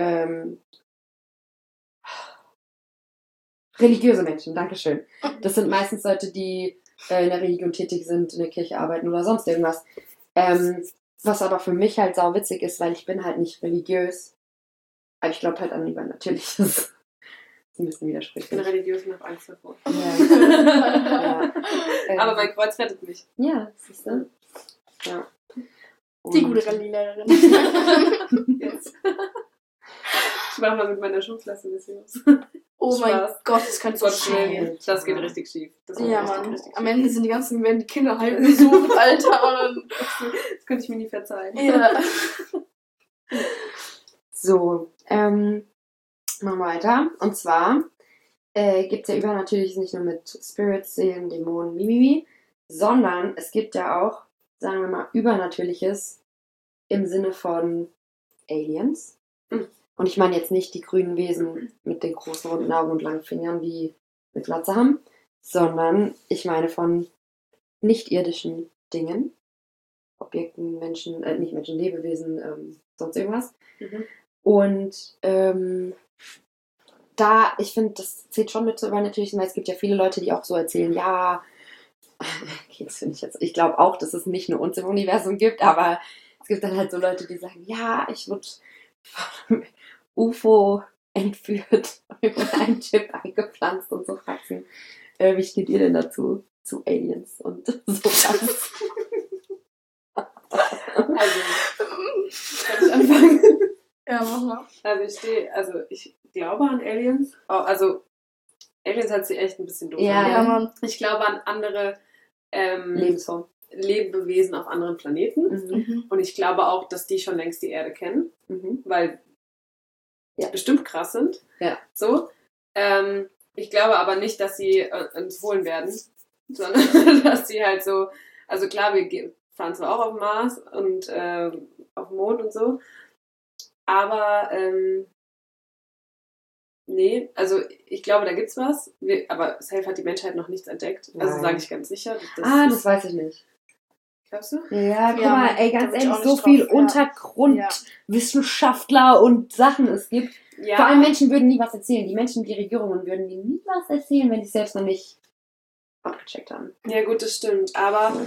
religiöse Menschen, Dankeschön. Das sind meistens Leute, die in der Religion tätig sind, in der Kirche arbeiten oder sonst irgendwas. Was aber für mich halt sau witzig ist, weil ich bin halt nicht religiös. Aber ich glaube halt an Übernatürliches. Das ist ein bisschen widersprüchlich. Ich bin religiös und habe Angst davor. Ja. Aber mein Kreuz rettet mich. Ja, siehst du? Ja. Die gute Rallye-Lehrerin. Jetzt. Ich mache mal mit meiner Schulklasse ein bisschen was. Oh mein Gott, das könnte so schnell gehen. Das geht richtig schief. Ja, Mann. Am Ende werden die Kinder halb besucht, Alter. Das könnte ich mir nie verzeihen. Ja. So, machen wir weiter. Und zwar gibt es ja Übernatürliches nicht nur mit Spirits, Seelen, Dämonen, Mimimi, sondern es gibt ja auch, sagen wir mal, Übernatürliches im Sinne von Aliens. Und ich meine jetzt nicht die grünen Wesen mit den großen runden Augen und langen Fingern, die eine Glatze haben, sondern ich meine von nicht-irdischen Dingen, Objekten, Menschen, nicht Menschen, Lebewesen, sonst irgendwas. Mhm. Und ich finde, das zählt schon mit, weil natürlich, weil es gibt ja viele Leute, die auch so erzählen, ja, okay, das finde ich jetzt, ich glaube auch, dass es nicht nur uns im Universum gibt, aber es gibt dann halt so Leute, die sagen, ja, ich wurde von UFO entführt, mit einem Chip eingepflanzt und so Faxen. Wie steht ihr denn dazu? Zu Aliens und sowas? Also, kann ich anfangen? Ja, mach mal. Ich glaube an Aliens. Oh, also, Aliens hat sie echt ein bisschen doof. Ja. Ja, Mann. Ich glaube an andere Lebensform. Lebewesen auf anderen Planeten. Mhm. Und ich glaube auch, dass die schon längst die Erde kennen, weil die Ja. bestimmt krass sind. Ja. So. Ich glaube aber nicht, dass sie uns holen werden, sondern dass sie halt so, also klar, fahren zwar auch auf den Mars und auf den Mond und so, aber nee, also ich glaube, da gibt's was, aber safe hat die Menschheit noch nichts entdeckt, also Nein. sage ich ganz sicher. Das weiß ich nicht. Glaubst du? Ja, guck Ja, mal, Mann, ey, da ganz bin ich ehrlich, auch so nicht viel drauf, ja. Untergrundwissenschaftler und Sachen es gibt. Ja. Vor allem Menschen würden nie was erzählen. Die Menschen, die Regierungen würden dir nie was erzählen, wenn die es selbst noch nicht abgecheckt haben. Ja, gut, das stimmt, aber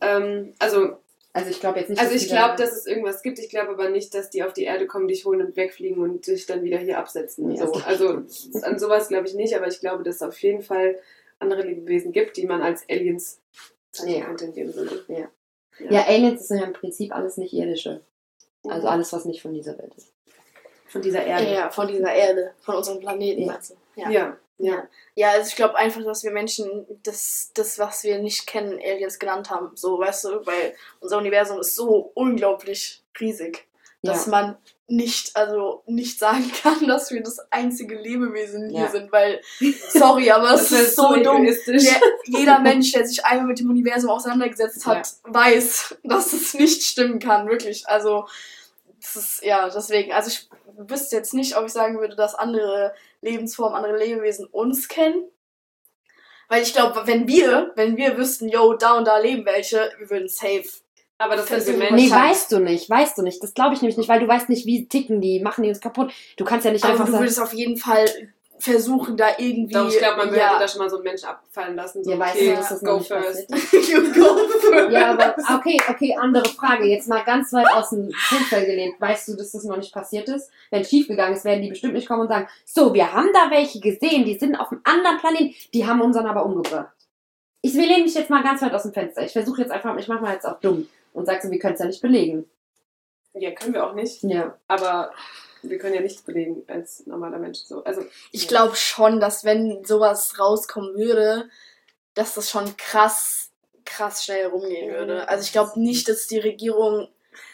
Also ich glaube jetzt nicht, ich glaube, dass es irgendwas gibt. Ich glaube aber nicht, dass die auf die Erde kommen, dich holen und wegfliegen und dich dann wieder hier absetzen. Ja, So. das Also an sowas glaube ich nicht, aber ich glaube, dass es auf jeden Fall andere Lebewesen gibt, die man als Aliens zeichnen Ja. könnte in dem Sinne. Ja, Aliens sind ja im Prinzip alles nicht irdische. Also alles, was nicht von dieser Welt ist. Von dieser Erde. Ja, von dieser Erde, von unserem Planeten. Ja. Also. Ja. Ja, also ich glaube einfach, dass wir Menschen das, was wir nicht kennen, Aliens genannt haben. So, weißt du, weil unser Universum ist so unglaublich riesig, dass man nicht sagen kann, dass wir das einzige Lebewesen hier sind, weil, sorry, aber es ist so dumm. Jeder Mensch, der sich einmal mit dem Universum auseinandergesetzt hat, weiß, dass es nicht stimmen kann, wirklich. Also, das ist, deswegen, also ich wüsste jetzt nicht, ob ich sagen würde, dass andere Lebensformen, andere Lebewesen uns kennen. Weil ich glaube, wenn wir wüssten, yo, da und da leben welche, wir würden safe. Aber das sind wir Nee, Menschen. Nee, weißt du nicht. Das glaube ich nämlich nicht, weil du weißt nicht, wie ticken die, machen die uns kaputt. Du kannst ja nicht Aber einfach du sagen, würdest auf jeden Fall versuchen, da irgendwie... Doch, ich glaube, man würde da schon mal so einen Menschen abfallen lassen. So, ja, weißt okay, du, dass das noch go nicht first. passiert? You go first. Ja, aber okay, andere Frage. Jetzt mal ganz weit aus dem Fenster gelehnt. Weißt du, dass das noch nicht passiert ist? Wenn es schief gegangen ist, werden die bestimmt nicht kommen und sagen, so, wir haben da welche gesehen, die sind auf einem anderen Planeten, die haben unseren aber umgebracht. Ich lehne mich jetzt mal ganz weit aus dem Fenster. Ich versuche jetzt einfach, ich mache mal jetzt auch dumm und sag so, wir können es ja nicht belegen. Ja, können wir auch nicht. Ja. Aber wir können ja nichts belegen als normaler Mensch. So. Also, Ich glaube schon, dass wenn sowas rauskommen würde, dass das schon krass schnell rumgehen würde. Also ich glaube nicht, dass die Regierung...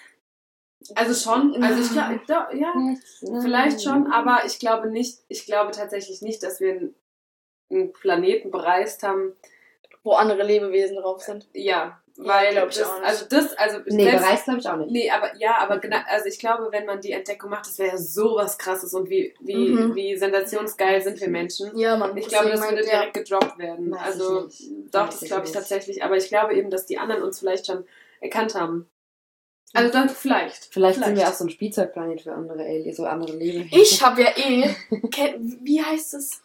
Also schon, also ich glaube, ja, vielleicht schon, aber ich glaube tatsächlich nicht, dass wir einen Planeten bereist haben, wo andere Lebewesen drauf sind. Ja, weil glaub ich auch nicht. Nee, bereist glaube ich auch nicht. Nee, aber genau, also ich glaube, wenn man die Entdeckung macht, das wäre ja so was Krasses und wie sensationsgeil sind wir Menschen. Ja, Mann. Ich glaube, das würde direkt gedroppt werden. Weiß Also ich nicht. doch, Weiß das ich glaube ich nicht. tatsächlich, aber ich glaube eben, dass die anderen uns vielleicht schon erkannt haben. Also dann vielleicht. Vielleicht sind wir auch so ein Spielzeugplanet für andere Aliens, so andere Lebewesen. Ich habe ja wie heißt es?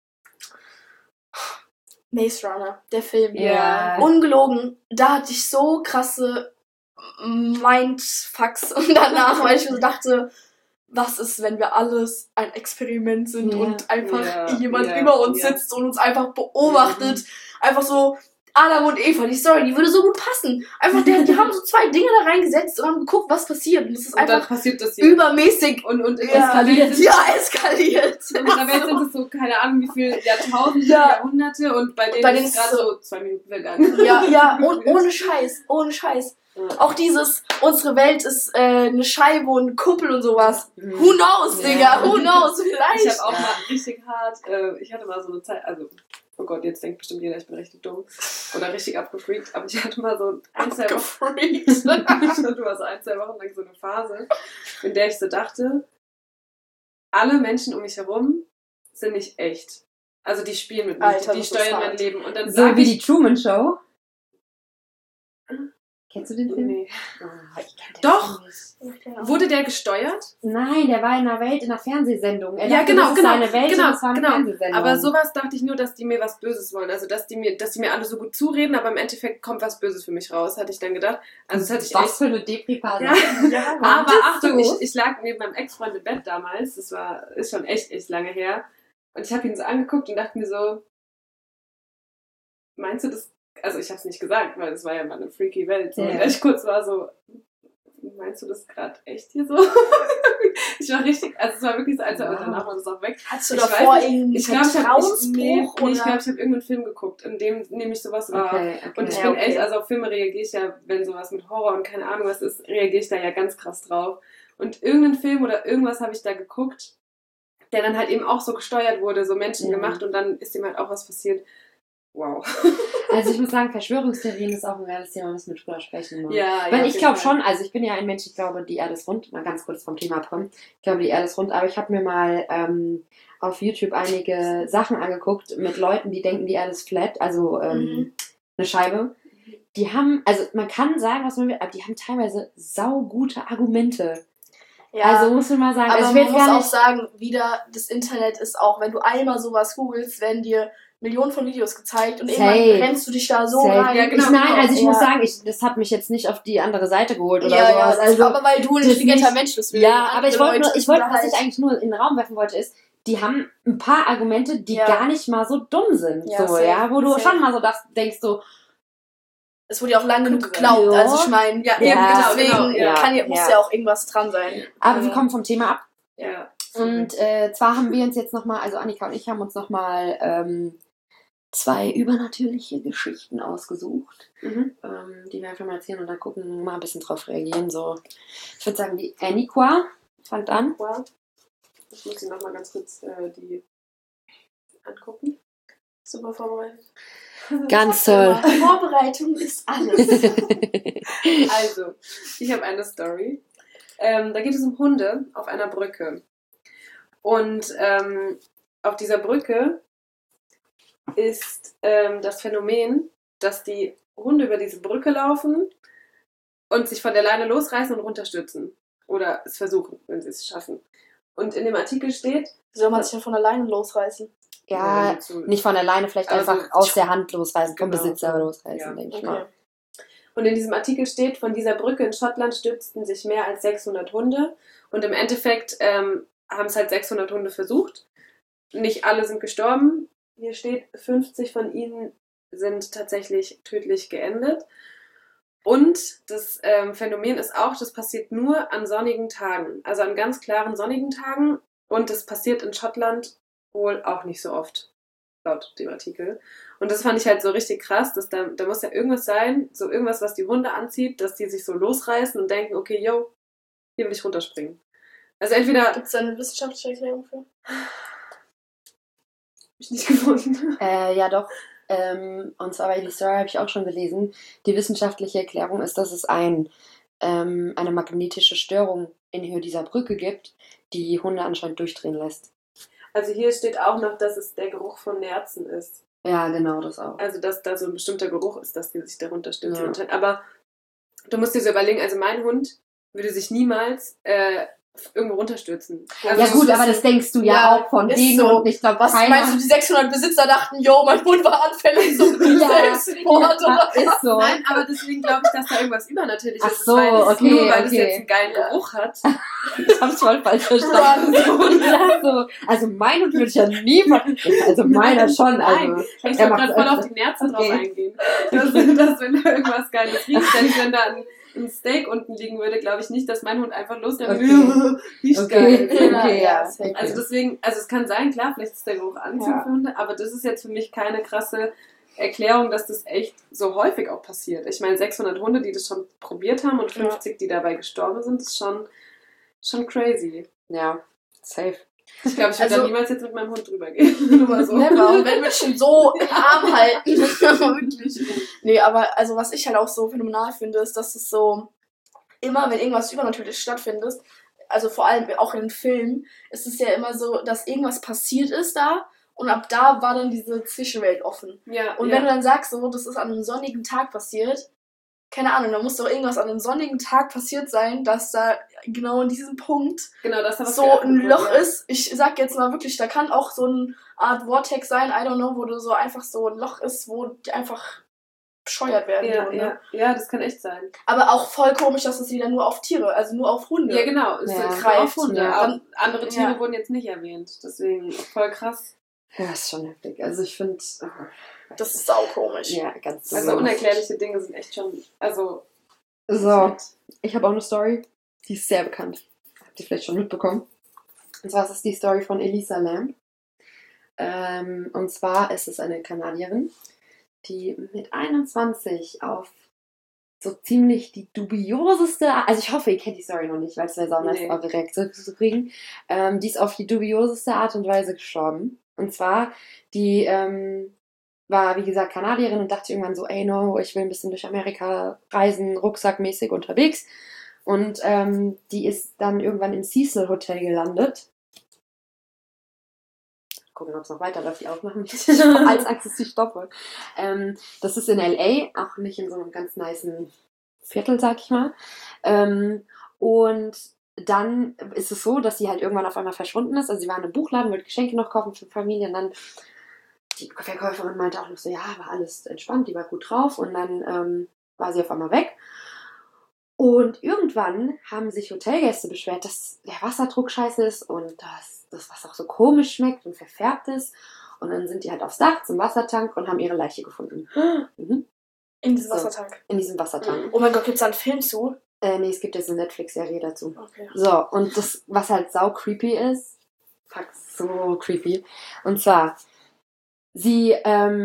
Maze Runner, der Film. Ja. Ungelogen, da hatte ich so krasse Mindfucks und danach, weil ich mir so dachte, was ist, wenn wir alles ein Experiment sind und einfach jemand über uns sitzt und uns einfach beobachtet. Einfach so, Adam und Eva, die Story, die würde so gut passen. Einfach, die haben so 2 Dinge da reingesetzt und haben geguckt, was passiert. Und es ist Und dann einfach passiert das hier. übermäßig Und eskaliert. Ja, eskaliert. Und dabei sind es so, keine Ahnung, wie viele Jahrtausende, Ja. Jahrhunderte und bei denen Bei denen ist gerade ist so 2 Minuten vergangen. Ja, und ohne Scheiß. Ja. Auch dieses, unsere Welt ist eine Scheibe und eine Kuppel und sowas. Mhm. Who knows, Ja. Digga, who knows, vielleicht. Ich habe auch mal richtig hart, ich hatte mal so eine Zeit, also, oh Gott, jetzt denkt bestimmt jeder, ich bin richtig dumm oder richtig abgefreakt, aber ich hatte mal so 1-2 Wochen, ich hatte mal so 1-2 Wochen lang so eine Phase, in der ich so dachte, alle Menschen um mich herum sind nicht echt. Also die spielen mit mir, Alter, die das ist steuern mein hart. Leben. Und dann So sag wie ich, die Truman Show. Kennst du den Film? nee. Oh, ich kenn den Doch. Film nicht. Wurde der gesteuert? Nein, der war in einer Welt, in einer Fernsehsendung. Er Ja, dachte, genau, das ist genau, seine Welt genau, und das war eine genau. Fernsehsendung. Aber sowas dachte ich nur, dass die mir was Böses wollen. Also, dass die mir alle so gut zureden, aber im Endeffekt kommt was Böses für mich raus, hatte ich dann gedacht. Also, das hatte ich was echt... für eine Depri-Phase. Ja. Ja, Aber bist Achtung, du? ich lag neben meinem Ex-Freund im Bett damals. Das ist schon echt lange her. Und ich habe ihn so angeguckt und dachte mir so, meinst du das? Also, ich habe es nicht gesagt, weil es war ja mal eine freaky Welt. So. Ja. Und ich kurz war so, meinst du das gerade echt hier so? Ich war richtig, also es war wirklich so, also danach war das auch weg. Hast du Ich davor weiß nicht, irgendeinen ich glaube, ich Vertrauensbruch? ich habe irgendeinen Film geguckt, in dem nämlich sowas war. Okay. Und ich Ja, bin okay. echt, also auf Filme reagiere ich ja, wenn sowas mit Horror und keine Ahnung was ist, reagiere ich da ja ganz krass drauf. Und irgendeinen Film oder irgendwas habe ich da geguckt, der dann halt eben auch so gesteuert wurde, so menschengemacht und dann ist ihm halt auch was passiert. Wow. Also ich muss sagen, Verschwörungstheorien ist auch ein geiles Thema, müssen wir drüber sprechen. Ne? Ja, Weil auf ich jeden glaube Fall. schon, also ich bin ja ein Mensch, ich glaube, die Erde ist rund. Mal ganz kurz vom Thema abkommen. Ich glaube, die Erde ist rund, aber ich habe mir mal auf YouTube einige Sachen angeguckt mit Leuten, die denken, die Erde ist flat, also eine Scheibe. Die haben, also man kann sagen, was man will, aber die haben teilweise saugute Argumente. Ja, Also muss man mal sagen, aber also ich man will muss gar auch nicht, sagen, wieder, das Internet ist auch, wenn du einmal sowas googelst, werden dir Millionen von Videos gezeigt und Safe. irgendwann rennst du dich da so Safe. rein. Ja, genau, ich Ja. muss sagen, das hat mich jetzt nicht auf die andere Seite geholt oder Ja, sowas. ja, Also, aber weil du ein das intelligenter nicht- Mensch bist. ja, aber ich wollte, was ich halt, eigentlich nur in den Raum werfen wollte, ist, die haben ein paar Argumente, die Ja. gar nicht mal so dumm sind. Ja, so, safe, ja, wo du safe. schon mal so denkst so, es wurde ja auch lange genug Könnte geglaubt, sein. also ich meine, Ja, Ja, eben, deswegen ja. muss Ja. ja auch irgendwas dran sein. aber Also, wir kommen vom Thema ab. Ja. Und zwar haben wir uns jetzt nochmal, also Annika und ich haben uns nochmal 2 übernatürliche Geschichten ausgesucht, Mhm. die wir einfach mal erzählen und dann gucken, mal ein bisschen drauf reagieren. So, ich würde sagen, die Anniqua fängt an. Wow. Ich muss sie nochmal ganz kurz die angucken. super vorbereitet. Ganz toll. Vorbereitung ist alles. Also, ich habe eine Story. Da geht es um Hunde auf einer Brücke. Und auf dieser Brücke ist das Phänomen, dass die Hunde über diese Brücke laufen und sich von der Leine losreißen und runterstürzen. Oder es versuchen, wenn sie es schaffen. Und in dem Artikel steht... Soll man sich ja von alleine losreißen? Ja, nicht von alleine, vielleicht Aber einfach so- aus der Hand losreißen, vom Genau. Besitzer losreißen, Ja. denke ich Okay. mal. Und in diesem Artikel steht, von dieser Brücke in Schottland stürzten sich mehr als 600 Hunde. Und im Endeffekt haben es halt 600 Hunde versucht. Nicht alle sind gestorben. Hier steht, 50 von ihnen sind tatsächlich tödlich geendet. Und das Phänomen ist auch, das passiert nur an sonnigen Tagen. Also an ganz klaren sonnigen Tagen. Und das passiert in Schottland wohl auch nicht so oft, laut dem Artikel. Und das fand ich halt so richtig krass, dass da muss ja irgendwas sein, so irgendwas, was die Hunde anzieht, dass die sich so losreißen und denken, okay, yo, hier will ich runterspringen. Also entweder... Gibt es da eine wissenschaftliche Erklärung für? Hab ich nicht gefunden. Ja, doch. Und zwar bei die Story habe ich auch schon gelesen. Die wissenschaftliche Erklärung ist, dass es eine magnetische Störung in Höhe dieser Brücke gibt, die Hunde anscheinend durchdrehen lässt. Also hier steht auch noch, dass es der Geruch von Nerzen ist. Ja, genau, das auch. Also dass da so ein bestimmter Geruch ist, dass die sich da runterstürzen. Ja. Aber du musst dir so überlegen, also mein Hund würde sich niemals irgendwo runterstürzen. Also Ja gut, das aber ist- das denkst du ja, Ja, auch von ist denen so. und ich glaube, Was meinst du, die 600 Besitzer dachten, yo, mein Hund war anfällig zum Ja. Selbstmord oder ist so. Nein, aber deswegen glaube ich, dass da irgendwas Übernatürliches Ach ist. so, weil es okay, nur weil es okay. jetzt einen geilen Geruch hat. Ich hab's voll falsch verstanden. Ja, so. Also mein Hund würde ich ja nie machen. Also meiner schon. Nein, Also, ich er wollte macht gerade voll auf öfter. die Nerzen Okay. drauf eingehen. Dass wenn da irgendwas Geiles riecht, denn wenn da ein Steak unten liegen würde, glaube ich nicht, dass mein Hund einfach losrennt. Okay. Riecht Okay. geil. Okay, ja. safe. Also deswegen, also es kann sein, klar, vielleicht ist der Geruch anziehend Ja. für Hunde, aber das ist jetzt für mich keine krasse Erklärung, dass das echt so häufig auch passiert. Ich meine, 600 Hunde, die das schon probiert haben und 50, die dabei gestorben sind, ist schon crazy. Ja, safe. Ich glaube, ich würde Also- da niemals jetzt mit meinem Hund drüber gehen. Nur mal so. Never. Und wenn wir schon so arm halten. Wirklich. Nee, aber also was ich halt auch so phänomenal finde, ist, dass es so immer, wenn irgendwas Übernatürliches stattfindet, also vor allem auch in Filmen, ist es ja immer so, dass irgendwas passiert ist da Und ab da war dann diese Zwischenwelt offen. Ja, Und wenn du dann sagst, so, das ist an einem sonnigen Tag passiert, keine Ahnung, da muss doch irgendwas an einem sonnigen Tag passiert sein, dass da genau in diesem Punkt genau, dass da was so geöffnet ein wird, Loch ja. ist. Ich sag jetzt mal wirklich, da kann auch so eine Art Vortex sein, I don't know, wo du so einfach so ein Loch ist, wo die einfach bescheuert werden. Ja, die Hunde. ja, das kann echt sein. Aber auch voll komisch, dass es wieder nur auf Tiere, also nur auf Hunde. Ja, genau. Es Ja. ist auf Hunde. Ja. Aber andere Tiere Ja. wurden jetzt nicht erwähnt. Deswegen voll krass. Ja, ist schon heftig. Also ich finde... Das ist saukomisch. Ja, ganz Also unerklärliche Dinge sind echt schon... Also... So, ich habe auch eine Story, die ist sehr bekannt. Habt ihr vielleicht schon mitbekommen. Und zwar ist es die Story von Elisa Lam. Und zwar ist es eine Kanadierin, die mit 21 auf so ziemlich die dubioseste, also ich hoffe, ihr kennt die Story noch nicht, weil es wäre sau nice, Nee. eure Reaktion zu kriegen. Die ist auf die dubioseste Art und Weise gestorben. Und zwar, die war, wie gesagt, Kanadierin und dachte irgendwann so, ey, no, ich will ein bisschen durch Amerika reisen, rucksackmäßig unterwegs. Und die ist dann irgendwann im Cecil Hotel gelandet. Gucken, ob es noch weiterläuft, die Aufnahme. Als Angst, dass ich stoppe. Das ist in L.A., auch nicht in so einem ganz nicen Viertel, sag ich mal. Und dann ist es so, dass sie halt irgendwann auf einmal verschwunden ist. Also sie war in einem Buchladen, wollte Geschenke noch kaufen für Familie und dann die Verkäuferin meinte auch noch so, ja, war alles entspannt, die war gut drauf und dann war sie auf einmal weg. Und irgendwann haben sich Hotelgäste beschwert, dass der Wasserdruck scheiße ist und dass das Wasser auch so komisch schmeckt und verfärbt ist. Und dann sind die halt aufs Dach zum Wassertank und haben ihre Leiche gefunden. Mhm. In diesem So. Wassertank. In diesem Wassertank. Oh mein Gott, gibt's da einen Film zu? Nee, es gibt jetzt eine Netflix-Serie dazu. Okay. So, und das, was halt sau creepy ist, fuck, so creepy. Und zwar, sie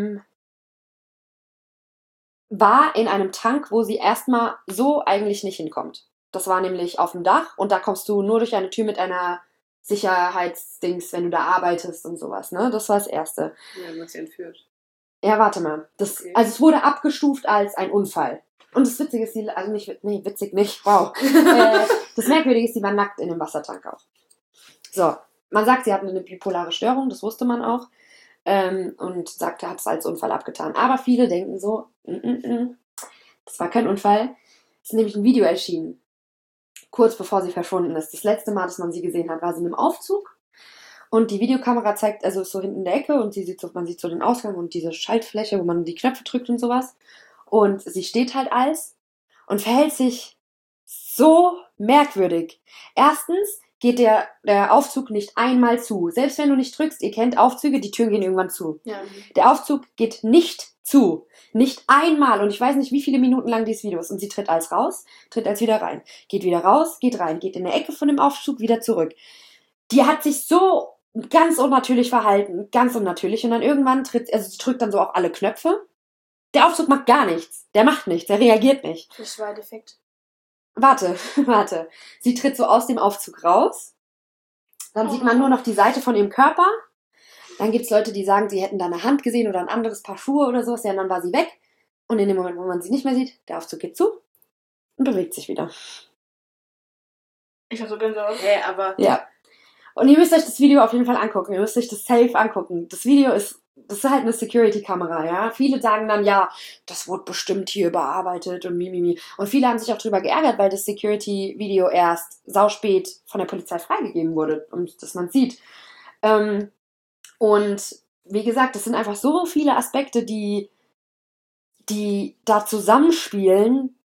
war in einem Tank, wo sie erstmal so eigentlich nicht hinkommt. Das war nämlich auf dem Dach und da kommst du nur durch eine Tür mit einer Sicherheitsdings, wenn du da arbeitest und sowas, ne? Das war das Erste. Ja, du hast sie entführt. Ja, warte mal. Okay. Also es wurde abgestuft als ein Unfall. Und das Witzige ist, also nicht, nee, witzig nicht, wow. Das Merkwürdige ist, sie war nackt in dem Wassertank auch. So, man sagt, sie hatte eine bipolare Störung, das wusste man auch. Und sagte, hat es als Unfall abgetan. Aber viele denken so, das war kein Unfall. Es ist nämlich ein Video erschienen. Kurz bevor sie verschwunden ist. Das letzte Mal, dass man sie gesehen hat, war sie in einem Aufzug. Und die Videokamera zeigt, also ist so hinten in der Ecke und man sieht so den Ausgang und diese Schaltfläche, wo man die Knöpfe drückt und sowas. Und sie steht halt als und verhält sich so merkwürdig. Erstens geht der Aufzug nicht einmal zu. Selbst wenn du nicht drückst, ihr kennt Aufzüge, die Türen gehen irgendwann zu. Ja. Der Aufzug geht nicht zu. Nicht einmal. Und ich weiß nicht, wie viele Minuten lang dieses Video ist. Und sie tritt als raus, tritt als wieder rein. Geht wieder raus, geht rein. Geht in der Ecke von dem Aufzug wieder zurück. Die hat sich so ganz unnatürlich verhalten. Ganz unnatürlich. Und dann irgendwann sie drückt dann so auf alle Knöpfe. Der Aufzug macht gar nichts. Der macht nichts. Der reagiert nicht. Das war defekt. Warte. Sie tritt so aus dem Aufzug raus. Dann sieht man nur noch die Seite von ihrem Körper. Dann gibt es Leute, die sagen, sie hätten da eine Hand gesehen oder ein anderes Paar Schuhe oder sowas. Ja, und dann war sie weg. Und in dem Moment, wo man sie nicht mehr sieht, der Aufzug geht zu und bewegt sich wieder. Ich hab so Gänsehaut. Hey, aber... Ja. Und ihr müsst euch das Video auf jeden Fall angucken. Ihr müsst euch das safe angucken. Das ist halt eine Security-Kamera, ja. Viele sagen dann, ja, das wurde bestimmt hier überarbeitet und mimimi. Und viele haben sich auch drüber geärgert, weil das Security-Video erst sauspät von der Polizei freigegeben wurde und dass man sieht. Und wie gesagt, es sind einfach so viele Aspekte, die da zusammenspielen,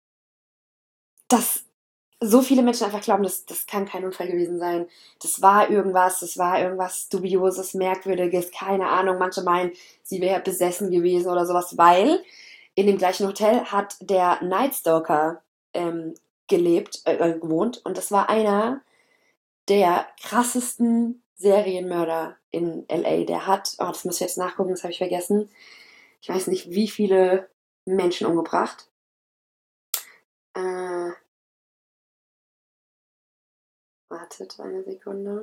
dass so viele Menschen einfach glauben, das kann kein Unfall gewesen sein. Das war irgendwas Dubioses, Merkwürdiges, keine Ahnung. Manche meinen, sie wäre besessen gewesen oder sowas, weil in dem gleichen Hotel hat der Night Stalker gewohnt. Und das war einer der krassesten Serienmörder in L.A. Der hat, das muss ich jetzt nachgucken, das habe ich vergessen. Ich weiß nicht, wie viele Menschen umgebracht. Wartet eine Sekunde.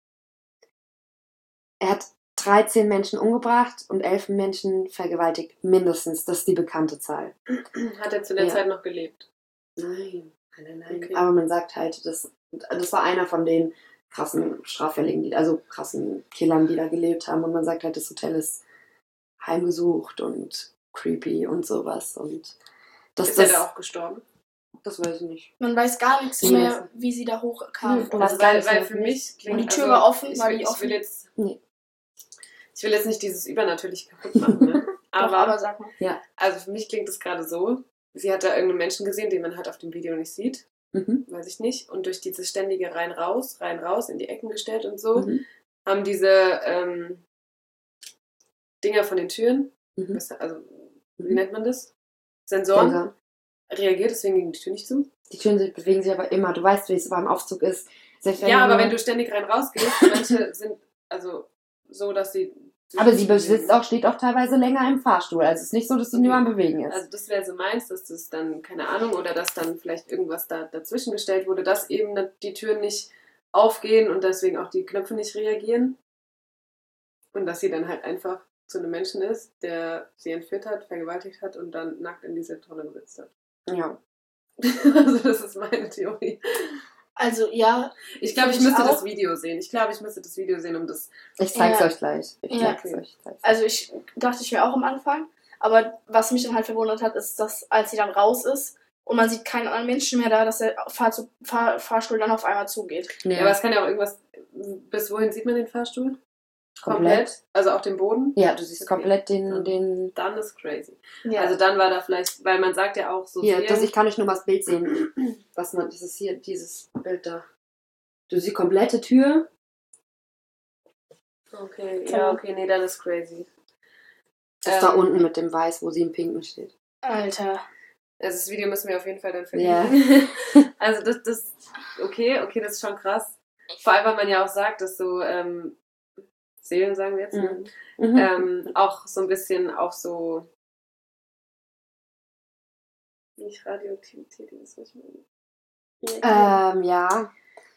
Er hat 13 Menschen umgebracht und 11 Menschen vergewaltigt. Mindestens. Das ist die bekannte Zahl. Hat er zu der Zeit noch gelebt? Nein. Okay. Aber man sagt halt, das war einer von den krassen Straffälligen, also krassen Killern, die da gelebt haben. Und man sagt halt, das Hotel ist heimgesucht und creepy und sowas. Und ist er da auch gestorben? Das weiß ich nicht. Man weiß gar nichts Nee, mehr, wie sie da hochkamen. Das Weil für mich klingt... Und die Tür war offen, war die offen? Ich will jetzt nicht dieses Übernatürliche kaputt machen, ne? aber sag mal. Ja. Also für mich klingt es gerade so, sie hat da irgendeinen Menschen gesehen, den man halt auf dem Video nicht sieht. Weiß ich nicht. Und durch dieses ständige rein, raus, in die Ecken gestellt und so, haben diese Dinger von den Türen, also wie nennt man das? Sensoren. Reagiert, deswegen ging die Tür nicht zu. Die Türen bewegen sich aber immer. Du weißt, wie es beim Aufzug ist. Aber wenn du ständig rein raus gehst, manche sind also so, dass sie... Aber sie steht auch teilweise länger im Fahrstuhl. Also es ist nicht so, dass sie nur am Bewegen ist. Also das wäre so meins, dass das dann, keine Ahnung, oder dass dann vielleicht irgendwas dazwischen gestellt wurde, dass eben die Türen nicht aufgehen und deswegen auch die Knöpfe nicht reagieren. Und dass sie dann halt einfach zu einem Menschen ist, der sie entführt hat, vergewaltigt hat und dann nackt in diese Tonne gesetzt hat. Ja. Also das ist meine Theorie. Also ja. Ich glaube, ich müsste das Video sehen. Um das... Ich zeig's euch gleich. Euch gleich. Also dachte ich mir auch am Anfang. Aber was mich dann halt verwundert hat, ist, dass als sie dann raus ist und man sieht keinen anderen Menschen mehr da, dass der Fahrstuhl dann auf einmal zugeht. Ja, aber es kann ja auch irgendwas... Bis wohin sieht man den Fahrstuhl? Komplett? Also auf dem Boden? Ja, du siehst komplett den... Dann ist crazy. Ja. Also dann war da vielleicht... Weil man sagt ja auch so... Hier, ich kann euch nur mal das Bild sehen. Das ist hier, dieses Bild da. Du siehst die komplette Tür. Okay, ja, okay, nee, dann ist crazy. Das ist da unten mit dem Weiß, wo sie im Pinken steht. Alter. Also das Video müssen wir auf jeden Fall dann verlinken. Ja. Also das... Okay, das ist schon krass. Vor allem, weil man ja auch sagt, dass so... Seelen, sagen wir jetzt, auch so ein bisschen auf so nicht Radioaktivität, das was ich meine. Ja.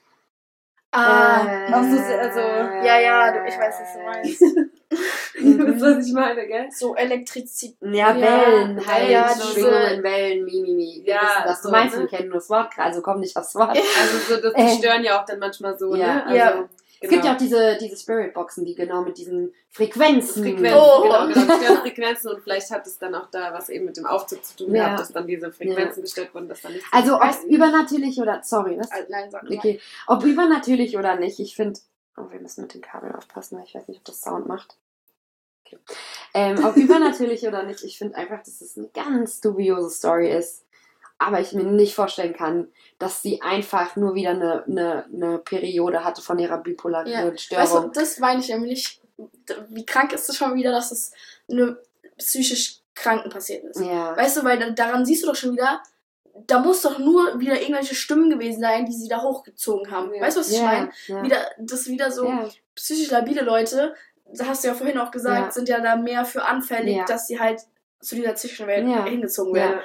Auch so, also ich weiß, was du meinst. Du weißt, was ich meine, gell? So Elektrizität. Ja, Wellen, halt, ja, Schwingungen, Wellen, Mimimi. Ja, das du meinst, wir kennen nur das Wort, also komm nicht aufs Wort. Also so, die stören ja auch dann manchmal so, ja. ne? Also, ja. Es gibt ja auch diese Spirit-Boxen, die genau mit diesen Frequenzen. Genau, die stören Frequenzen und vielleicht hat es dann auch da was eben mit dem Aufzug zu tun gehabt, dass dann diese Frequenzen gestört wurden, dass dann nichts... Also ob übernatürlich oder... Sorry, was? Nein, sag mal. Okay, ob übernatürlich oder nicht, ich finde... Oh, wir müssen mit den Kabeln aufpassen, weil ich weiß nicht, ob das Sound macht. Okay. Ob übernatürlich oder nicht, ich finde einfach, dass es eine ganz dubiose Story ist. Aber ich mir nicht vorstellen kann, dass sie einfach nur wieder eine Periode hatte von ihrer bipolaren Störung. Weißt du, das meine ich nämlich. Wie krank ist es schon wieder, dass es nur psychisch Kranken passiert ist? Ja. Weißt du, weil daran siehst du doch schon wieder, da muss doch nur wieder irgendwelche Stimmen gewesen sein, die sie da hochgezogen haben. Ja. Weißt du, was ich meine? Ja. Wieder so psychisch labile Leute, das hast du ja vorhin auch gesagt, sind ja da mehr für anfällig, dass sie halt zu dieser Zwischenwelt hingezogen werden.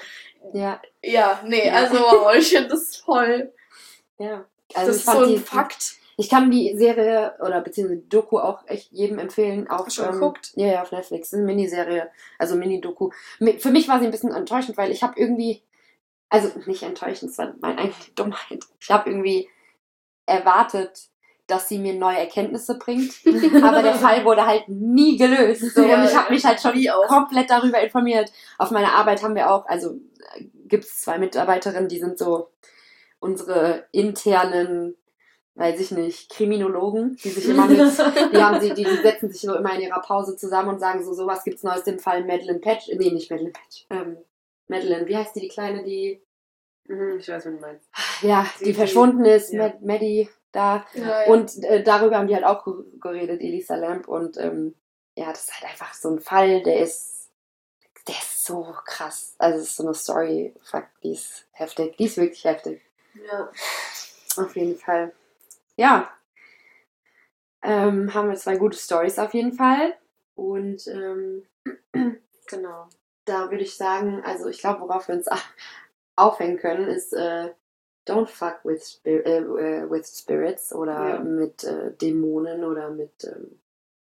Also wow, ich finde das voll. Ja. Also das ist so ein Fakt. Ich kann die Serie oder beziehungsweise die Doku auch echt jedem empfehlen. Auch schon geguckt? Ja, auf Netflix. Das ist eine Miniserie, also Mini-Doku. Für mich war sie ein bisschen enttäuschend, weil ich habe irgendwie, also nicht enttäuschend, es war meine eigene Dummheit. Ich habe irgendwie erwartet, dass sie mir neue Erkenntnisse bringt. Aber der Fall wurde halt nie gelöst. So. Und ich habe mich halt schon komplett darüber informiert. Auf meiner Arbeit haben wir auch, also gibt es 2 Mitarbeiterinnen, die sind so unsere internen, weiß ich nicht, Kriminologen, die sich immer die setzen sich so immer in ihrer Pause zusammen und sagen so, was gibt's Neues im Fall Madeleine Patch? Nee, nicht Madeleine Patch. Madeleine, wie heißt die Kleine, die... Ich weiß, was du meinst. Ja, die verschwunden ist, Maddie, da. Ja. Und darüber haben die halt auch geredet, Elisa Lamb. Und das ist halt einfach so ein Fall, der ist so krass. Also es ist so eine Story, die ist heftig. Die ist wirklich heftig. Ja. Auf jeden Fall. Ja. Haben wir 2 gute Stories auf jeden Fall. Und genau. Da würde ich sagen, also ich glaube, worauf wir uns aufhängen können, ist don't fuck with spirits oder mit Dämonen oder mit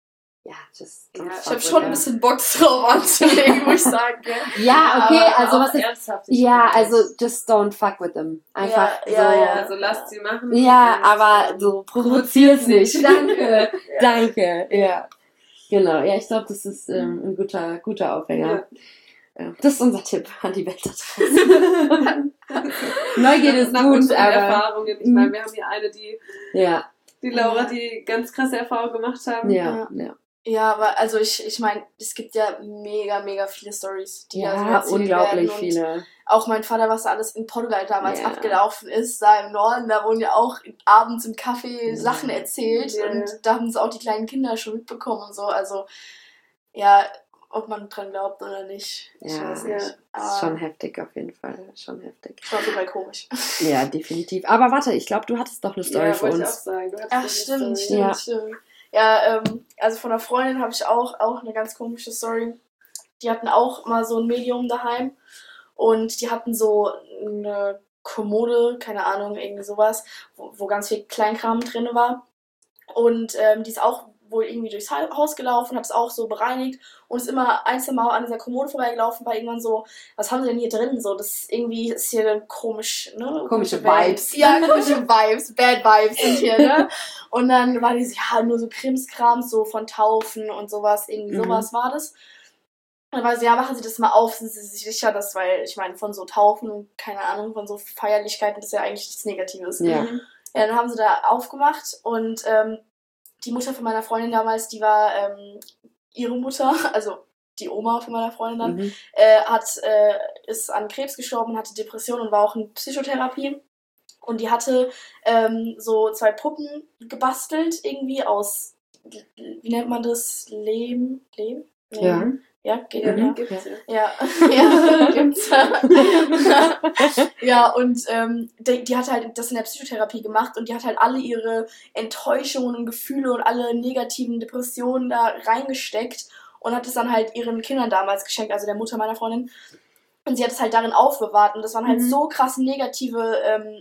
ja, just Ja, don't Ich fuck habe with schon ein them. bisschen Bock drauf anzulegen, muss ich sagen. Gell? Ja, okay, Aber also auch was ist... Ernsthaftigkeit. Ja, also just don't fuck with them. Einfach so... Also lasst sie machen. Ja, und, aber so provozier's nicht. Danke, Ja. danke, ja. Genau, ja, ich glaube, das ist ein guter Aufhänger. Ja. Das ist unser Tipp an die Welt da draußen. Neugierde ist Nach gut, unseren aber... Erfahrungen. Ich meine, wir haben hier eine, die Ja, Laura, Ja. die ganz krasse Erfahrungen gemacht haben. ja. Ja, aber also ich meine, es gibt ja mega viele Stories, die da so Ja, erzählt unglaublich werden. Und viele. auch mein Vater, was da alles in Portugal damals Ja. abgelaufen ist, da im Norden, da wurden ja auch abends im Café Sachen erzählt Ja. und da haben es auch die kleinen Kinder schon mitbekommen und so. Also, ja, ob man dran glaubt oder nicht, ich Ja. weiß nicht. Ist Aber schon heftig auf jeden Fall, schon heftig. war auf jeden Fall komisch. Ja, definitiv. Aber warte, ich glaube, du hattest doch eine Story Ja, für wollte ich auch uns. sagen. Du hattest Ach, eine stimmt, Story. Ja. stimmt. Ja, also von einer Freundin habe ich auch eine ganz komische Story. Die hatten auch mal so ein Medium daheim und die hatten so eine Kommode, keine Ahnung, irgendwie sowas, wo ganz viel Kleinkram drin war. Und die ist auch wohl irgendwie durchs Haus gelaufen, hat es auch so bereinigt und ist immer einzeln mal an dieser Kommode vorbeigelaufen, war irgendwann so, was haben sie denn hier drin? So, das irgendwie ist hier komisch, ne? Komische Welt. Vibes. Ja, komische Vibes, Bad Vibes sind hier, ne? Und dann war die so, ja, nur so Krimskrams, so von Taufen und sowas, irgendwie sowas war das. Und dann war sie, ja, machen Sie das mal auf, sind Sie sich sicher, dass, weil, ich meine, von so Taufen, keine Ahnung, von so Feierlichkeiten, das ist ja eigentlich nichts Negatives. Ja. Ja, dann haben sie da aufgemacht und die Mutter von meiner Freundin damals, die war ihre Mutter, also die Oma von meiner Freundin dann, Mhm. ist an Krebs gestorben, hatte Depressionen und war auch in Psychotherapie. Und die hatte so 2 Puppen gebastelt, irgendwie aus, wie nennt man das? Lehm? Nee. Ja. Ja, geht Ja, ja. gibt's ja. Ja, ja, gibt's. Ja, und die hat halt das in der Psychotherapie gemacht und die hat halt alle ihre Enttäuschungen und Gefühle und alle negativen Depressionen da reingesteckt und hat es dann halt ihren Kindern damals geschenkt, also der Mutter meiner Freundin. Und sie hat es halt darin aufbewahrt und das waren halt so krass negative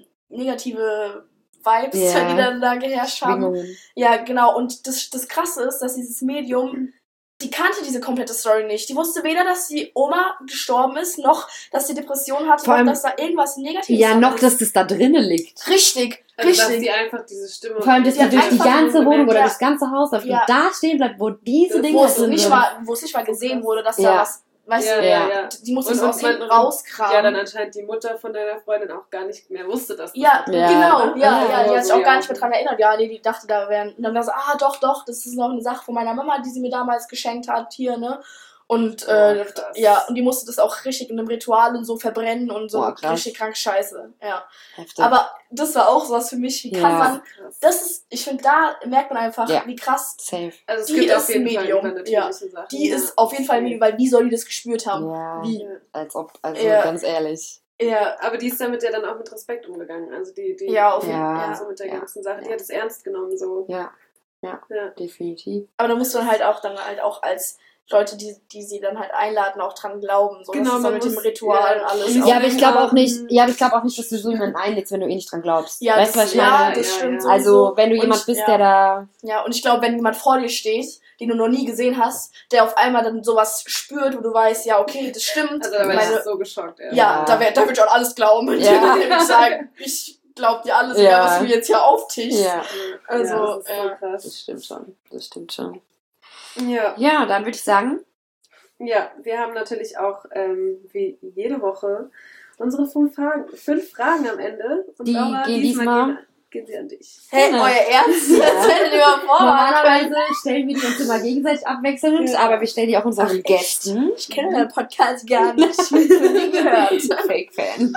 Vibes, Ja. die dann da geherrscht haben. Schwingungen. Ja, genau. Und das Krasse ist, dass dieses Medium, die kannte diese komplette Story nicht. Die wusste weder, dass die Oma gestorben ist, noch, dass sie Depression hatte, Vor noch, allem- dass da irgendwas Negatives Ja, dran noch, ist. dass das da drinnen liegt. Richtig, Also, dass richtig. die einfach diese Stimme... Vor allem, dass Die die hat durch die einfach ganze nur Wohnung oder ja. das ganze Haus läuft Ja. und da stehen bleibt, wo diese Das- Dinge Wo es drin nicht sind. mal gesehen wurde, dass Ja. da was, weißt Ja, du, ja. die musste Und- es aus und man- hinten rauskramen. Ja, dann anscheinend die Mutter von deiner Freundin auch gar nicht mehr wusste, dass das Ja, so Ja. genau, war. ja, die hat sich auch Ja. gar nicht mehr dran erinnert. Ja, nee, die dachte, da wären. Und dann war so, doch, das ist noch eine Sache von meiner Mama, die sie mir damals geschenkt hat, hier, ne? Und Krass. ja, und die musste das auch richtig in einem Ritual und so verbrennen und so Boah, krass. richtig krank Scheiße. Ja. Heftig. Aber das war auch sowas für mich, wie kann Ja. man. Krass. Das ist, ich finde, da merkt man einfach, Ja. wie krass. Safe. Also es die gibt ist auf jeden ein Fall Medium. übernatürliche Sachen. Die ja. ist auf jeden Fall ein Medium, weil wie soll die das gespürt haben? Ja, Wie? als ob, also Ja. ganz ehrlich. Ja, Aber die ist damit ja dann auch mit Respekt umgegangen. Also die ja, auf jeden Ja. Fall. so mit der Ja. ganzen Sache. Die Ja. hat es ernst genommen so. Ja, Ja. definitiv. Aber da musst du dann halt auch als Leute, die sie dann halt einladen, auch dran glauben. So, Genau, das ist man mit dem muss- Ritual ja. und alles. Und auch. Ja, aber ich glaube auch nicht, haben- dass du so jemanden einlädst, wenn du eh nicht dran glaubst. Ja, weißt du, was ich ja, meine? das Ja, stimmt ja. Also, sowieso. wenn du Und jemand bist, ja. der da... Ja, und ich glaube, wenn jemand vor dir steht, den du noch nie gesehen hast, der auf einmal dann sowas spürt, wo du weißt, ja, okay, das stimmt. Also da wäre Meine, ich so geschockt. ja, Ja. da würde ich auch alles glauben. Und Ja. dann würde ich sagen, ich glaub dir alles, Ja. egal, was du mir jetzt hier auftischst. Ja, Also, ja, das ist so ja. krass. das stimmt schon. Das stimmt schon. Ja. Ja, dann würde ich sagen, Ja, wir haben natürlich auch, wie jede Woche, unsere 5 Fragen am Ende. Und Die Laura, gehen diesmal- gehen sie an dich. Hey, Ja. euer Ernst? Das hättet ihr mal vorwarnen können. normalerweise stellen wir die uns immer gegenseitig abwechselnd, Ja. aber wir stellen die auch unseren Ach, echt? Gästen. Ich kenne deinen Podcast gar nicht. Ich habe noch nie gehört. Fake-Fan.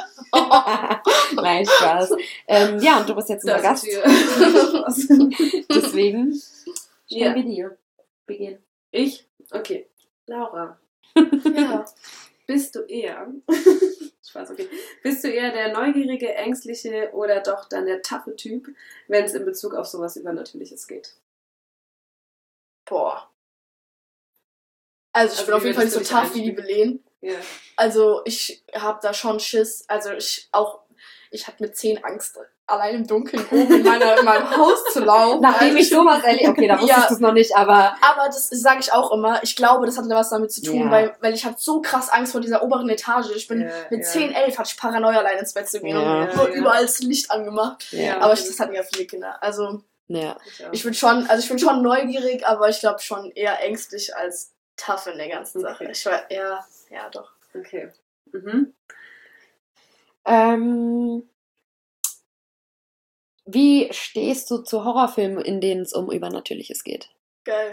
Nein, Spaß. Ja, und du bist jetzt unser Gast. Deswegen Ja. stellen wir dir. Beginn. Ich? Okay. Laura, Ja. bist du eher... Spaß, okay. Bist du eher der neugierige, ängstliche oder doch dann der taffe Typ, wenn es in Bezug auf sowas Übernatürliches geht? Boah. Also ich Also bin auf wie jeden Fall nicht so würdest du dich tough wie die einstufen? Belen. Ja. Also ich habe da schon Schiss. Also ich hatte mit 10 Angst allein im Dunkeln oben in meinem Haus zu laufen. Nachdem ich sowas erlebt, okay, da wusste ich das noch nicht, aber... Aber das sage ich auch immer. Ich glaube, das hatte was damit zu tun, weil ich hatte so krass Angst vor dieser oberen Etage. Ich bin mit 10, 11 hatte ich Paranoia, allein ins Bett zu gehen und überall das Licht angemacht. Ja, aber das hatten ja viele Kinder. Also ich bin schon neugierig, aber ich glaube schon eher ängstlich als tough in der ganzen Sache. Ich war ja doch. Okay. Wie stehst du zu Horrorfilmen, in denen es um Übernatürliches geht? Geil.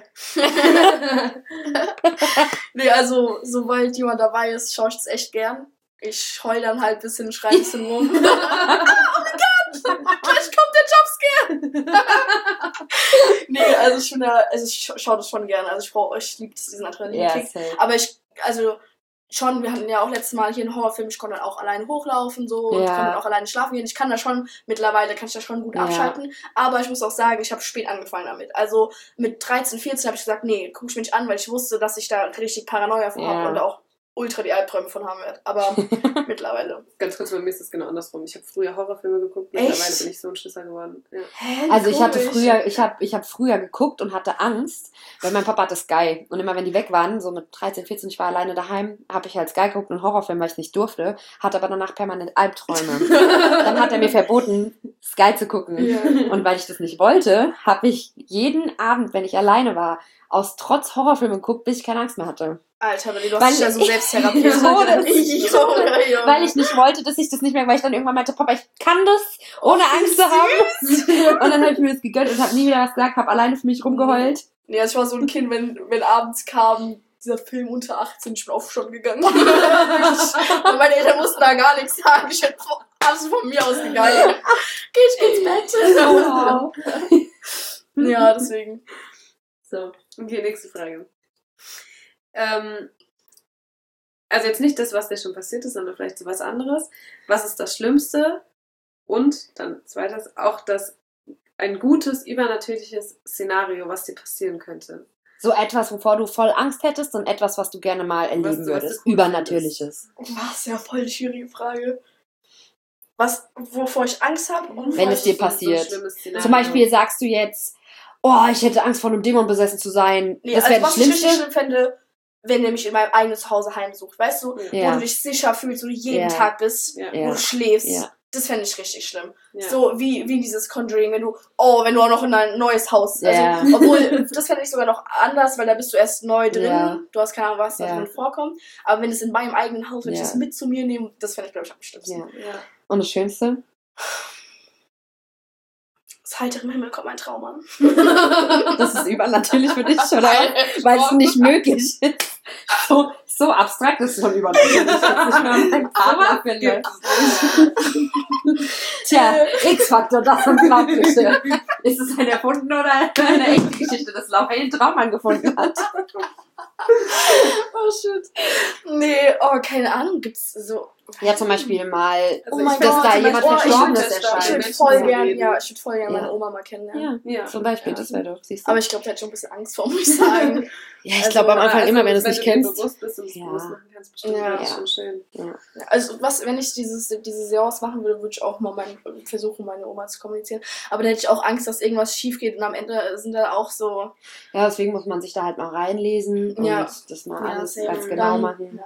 Nee, also, sobald jemand dabei ist, schaue ich es echt gern. Ich heul dann halt ein bisschen, schreie ein bisschen rum. Oh mein Gott! Gleich kommt der Jumpscare! Nee, also ich schaue das schon gern. Also ich liebe diesen Adrenalinkick. Aber wir hatten ja auch letztes Mal hier einen Horrorfilm, ich konnte dann auch alleine hochlaufen und konnte dann auch alleine schlafen gehen. Mittlerweile kann ich das schon gut abschalten, aber ich muss auch sagen, ich habe spät angefangen damit. Also mit 13, 14 habe ich gesagt, nee, guck ich mir nicht an, weil ich wusste, dass ich da richtig Paranoia von habe und auch ultra die Albträume von haben werde. Aber mittlerweile. Ganz kurz, bei mir ist es genau andersrum. Ich habe früher Horrorfilme geguckt, mittlerweile bin ich so ein Schisser geworden. Ja. Hä, also ich hatte ich habe früher geguckt und hatte Angst, weil mein Papa hatte Sky. Und immer wenn die weg waren, so mit 13, 14, ich war alleine daheim, habe ich halt Sky geguckt, einen Horrorfilm, weil ich nicht durfte, hatte aber danach permanent Albträume. Dann hat er mir verboten, Sky zu gucken. Ja. Und weil ich das nicht wollte, habe ich jeden Abend, wenn ich alleine war, aus Trotz Horrorfilme geguckt, bis ich keine Angst mehr hatte. Alter, du hast dich ja so selbst therapiert. Weil ich nicht wollte, dass ich das nicht mehr, weil ich dann irgendwann meinte, Papa, ich kann das, ohne Angst zu haben. Und dann habe ich mir das gegönnt und habe nie wieder was gesagt, habe alleine für mich rumgeheult. Nee, also ich war so ein Kind, wenn abends kam, dieser Film unter 18, ich bin auch schon gegangen. Und meine Eltern mussten da gar nichts sagen. Ich bin alles von mir aus gegangen. Geh ins Bett. Wow. Ja, deswegen. So, okay, nächste Frage. Also jetzt nicht das, was dir schon passiert ist, sondern vielleicht so was anderes. Was ist das Schlimmste? Und dann zweites, auch ein gutes, übernatürliches Szenario, was dir passieren könnte. So etwas, wovor du voll Angst hättest und etwas, was du gerne mal erleben würdest. Übernatürliches. Was? Ja, voll die schwierige Frage. Wovor ich Angst habe? Wenn es dir passiert. So Zum Beispiel sagst du jetzt, ich hätte Angst vor einem Dämon besessen zu sein. Nee, das wäre das Schlimmste. Was ich richtig schlimm fände, wenn der mich in meinem eigenen Zuhause heimsucht, weißt du? Wo du dich sicher fühlst, wo du jeden Tag bist, wo du schläfst. Ja. Das fände ich richtig schlimm. Ja. So wie dieses Conjuring, wenn du auch noch in ein neues Haus, also, obwohl, das fände ich sogar noch anders, weil da bist du erst neu drin, du hast keine Ahnung, was da drin vorkommt, aber wenn es in meinem eigenen Haus, wenn ich das mit zu mir nehme, das fände ich, glaube ich, am schlimmsten. Ja. Und das Schönste? Das heitere Himmel kommt mein Traum an. Das ist übernatürlich für dich, oder? Weil es nicht möglich ist. So abstrakt ist es schon übernatürlich. Jetzt nicht mehr an meinen Partner finde. Tja, X-Faktor, das Unglaubliche. Ist es ein erfunden oder eine echte Geschichte, dass Laura einen Traummann gefunden hat? Oh shit. Nee, keine Ahnung, gibt's so. Ja, zum Beispiel mal, dass da jemand Verstorbenes erscheint. Ich würde voll gerne meine Oma mal kennenlernen. Ja, zum Beispiel, das wäre doch, siehst du. Aber ich glaube, der hat schon ein bisschen Angst vor, muss ich sagen. Ja, ich glaube am Anfang immer, wenn du es nicht kennst. Wenn du bewusst bist und es bewusst machen kannst, bestimmt wäre das schon schön. Ja. Also, wenn ich diese Seance machen würde, würde ich auch mal versuchen, meine Oma zu kommunizieren. Aber dann hätte ich auch Angst, dass irgendwas schief geht und am Ende sind da auch so... Ja, deswegen muss man sich da halt mal reinlesen und das mal alles ganz genau machen.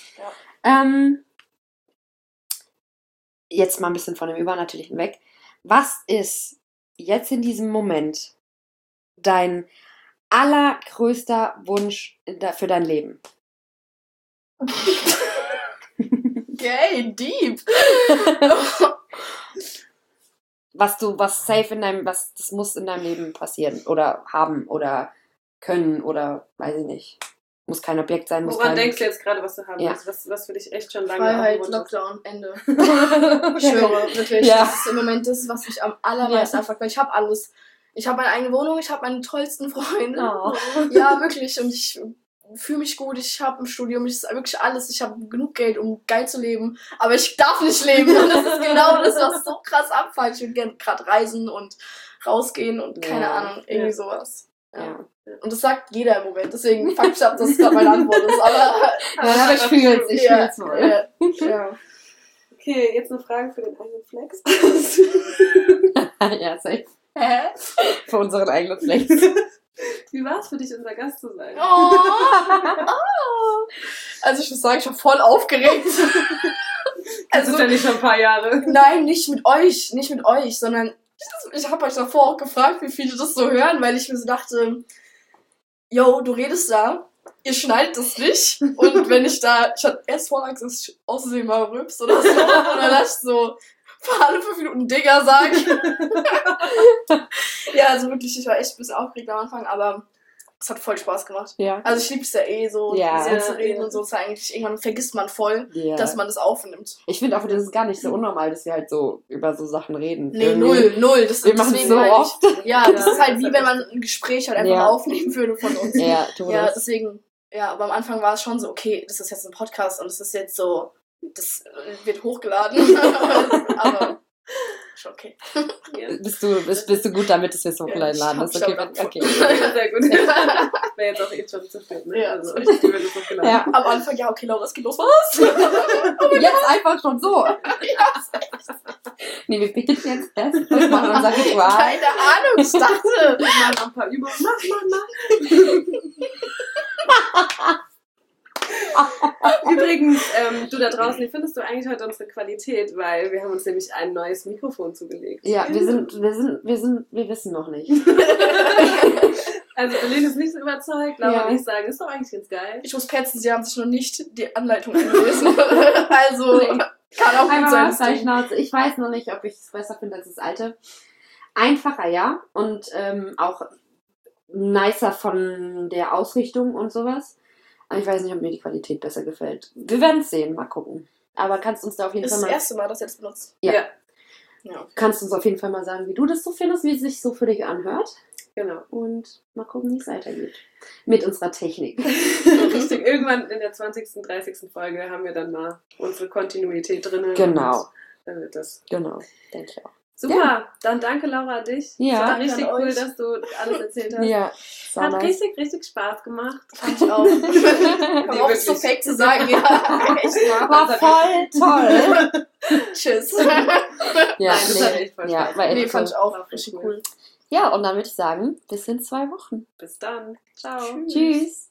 Jetzt mal ein bisschen von dem Übernatürlichen weg. Was ist jetzt in diesem Moment dein allergrößter Wunsch für dein Leben? Okay, deep. Was das muss in deinem Leben passieren oder haben oder können oder weiß ich nicht. Muss kein Objekt sein. Woran denkst du jetzt gerade, was du haben willst? Was für dich echt schon lange Freiheit, Lockdown, Ende. Ich schwöre, wirklich. Ja. Das ist im Moment das, was mich am allermeisten abfuckt, weil ich habe alles. Ich habe meine eigene Wohnung, ich habe meine tollsten Freunde. Oh. Ja, wirklich. Und ich fühle mich gut, ich habe ein Studium, ich ist wirklich alles. Ich habe genug Geld, um geil zu leben. Aber ich darf nicht leben. Und das ist genau das, was so krass abfällt. Ich würde gerne gerade reisen und rausgehen und keine Ahnung, irgendwie sowas. Ja. Und das sagt jeder im Moment, deswegen fuck ich ab, dass das gerade meine Antwort ist. Aber ich fühle es wohl. Ja. Okay, jetzt eine Frage für den eigenen Flex. Ja, safe. Für unseren eigenen Flex. Wie war es für dich, unser Gast zu sein? Oh. Also ich muss sagen, ich war voll aufgeregt. Das ist ja nicht schon ein paar Jahre. Nein, nicht mit euch, sondern ich habe euch davor auch gefragt, wie viele das so hören, weil ich mir so dachte, yo, du redest da, ihr schneidet das nicht und wenn ich hatte erst vor Angst, dass ich aussehen mal rülpst oder so, und dann dachte ich so, für alle 5 Minuten Digger sagen. Ja, also wirklich, ich war echt ein bisschen aufgeregt am Anfang, aber es hat voll Spaß gemacht. Ja. Also ich liebe es ja eh so, Ja. so zu reden und so. Es ist eigentlich, irgendwann vergisst man voll, Ja. dass man das aufnimmt. Ich finde auch, das ist gar nicht so unnormal, dass wir halt so über so Sachen reden. Nee, Irgendwie. null. Das, Wir machen es deswegen so meine ich- oft. Ja, das ist halt wie wenn man ein Gespräch halt einfach Ja. mal aufnehmen würde von uns. Ja, tu Ja, das. deswegen, ja, aber am Anfang war es schon so, okay, das ist jetzt ein Podcast und es ist jetzt so, das wird hochgeladen. Aber schon okay. Ja. Bist du gut damit, dass wir es hochladen? Ja, Ist ich okay. hab Okay. Sehr gut. Wäre jetzt auch eh schon zu spät, ne? Ja, Also, das die wird es noch geladen. Ja. Am Anfang, ja, okay, Laura, es geht los, was? Jetzt einfach schon so. Nee, wir beten jetzt erst und machen unser Ritual. Keine Ahnung, ich dachte. Wir machen noch ein paar Übungen. Mach. Übrigens, du da draußen, wie findest du eigentlich heute unsere Qualität? Weil wir haben uns nämlich ein neues Mikrofon zugelegt. Ja, wir wissen noch nicht. Also Berlin ist nicht so überzeugt, Laura Ja. und ich sagen, ist doch eigentlich ganz geil. Ich muss petzen, sie haben sich noch nicht die Anleitung eingelesen. Also, Nee. kann auch gut Einmal sein. was das Ding. Schnauze. Ich weiß noch nicht, ob ich es besser finde als das alte. Einfacher, ja. Und auch nicer von der Ausrichtung und sowas. Aber ich weiß nicht, ob mir die Qualität besser gefällt. Wir werden es sehen, mal gucken. Aber kannst uns da auf jeden Das Fall ist das mal... erste Mal, dass ihr das benutzt. Ja. Ja. Kannst uns auf jeden Fall mal sagen, wie du das so findest, wie es sich so für dich anhört. Genau. Und mal gucken, wie es weitergeht. Mit unserer Technik. Richtig, irgendwann in der 20., 30. Folge haben wir dann mal unsere Kontinuität drin. Genau. Und dann wird das. Genau, denke ich auch. Super, dann danke Laura an dich. Ja. Es war Danke richtig an cool, euch. dass du alles erzählt hast. Ja, Hat nice. richtig, richtig Spaß gemacht. Fand ich auch. Hör auf, so wirklich. fake zu sagen. Ja, echt mal. War voll toll. Tschüss. Ja, Nein, das hat echt voll ja, Spaß war echt Nee, cool. fand ich auch War richtig cool. cool. Ja, und dann würde ich sagen, bis in 2 Wochen. Bis dann. Ciao. Tschüss. Tschüss.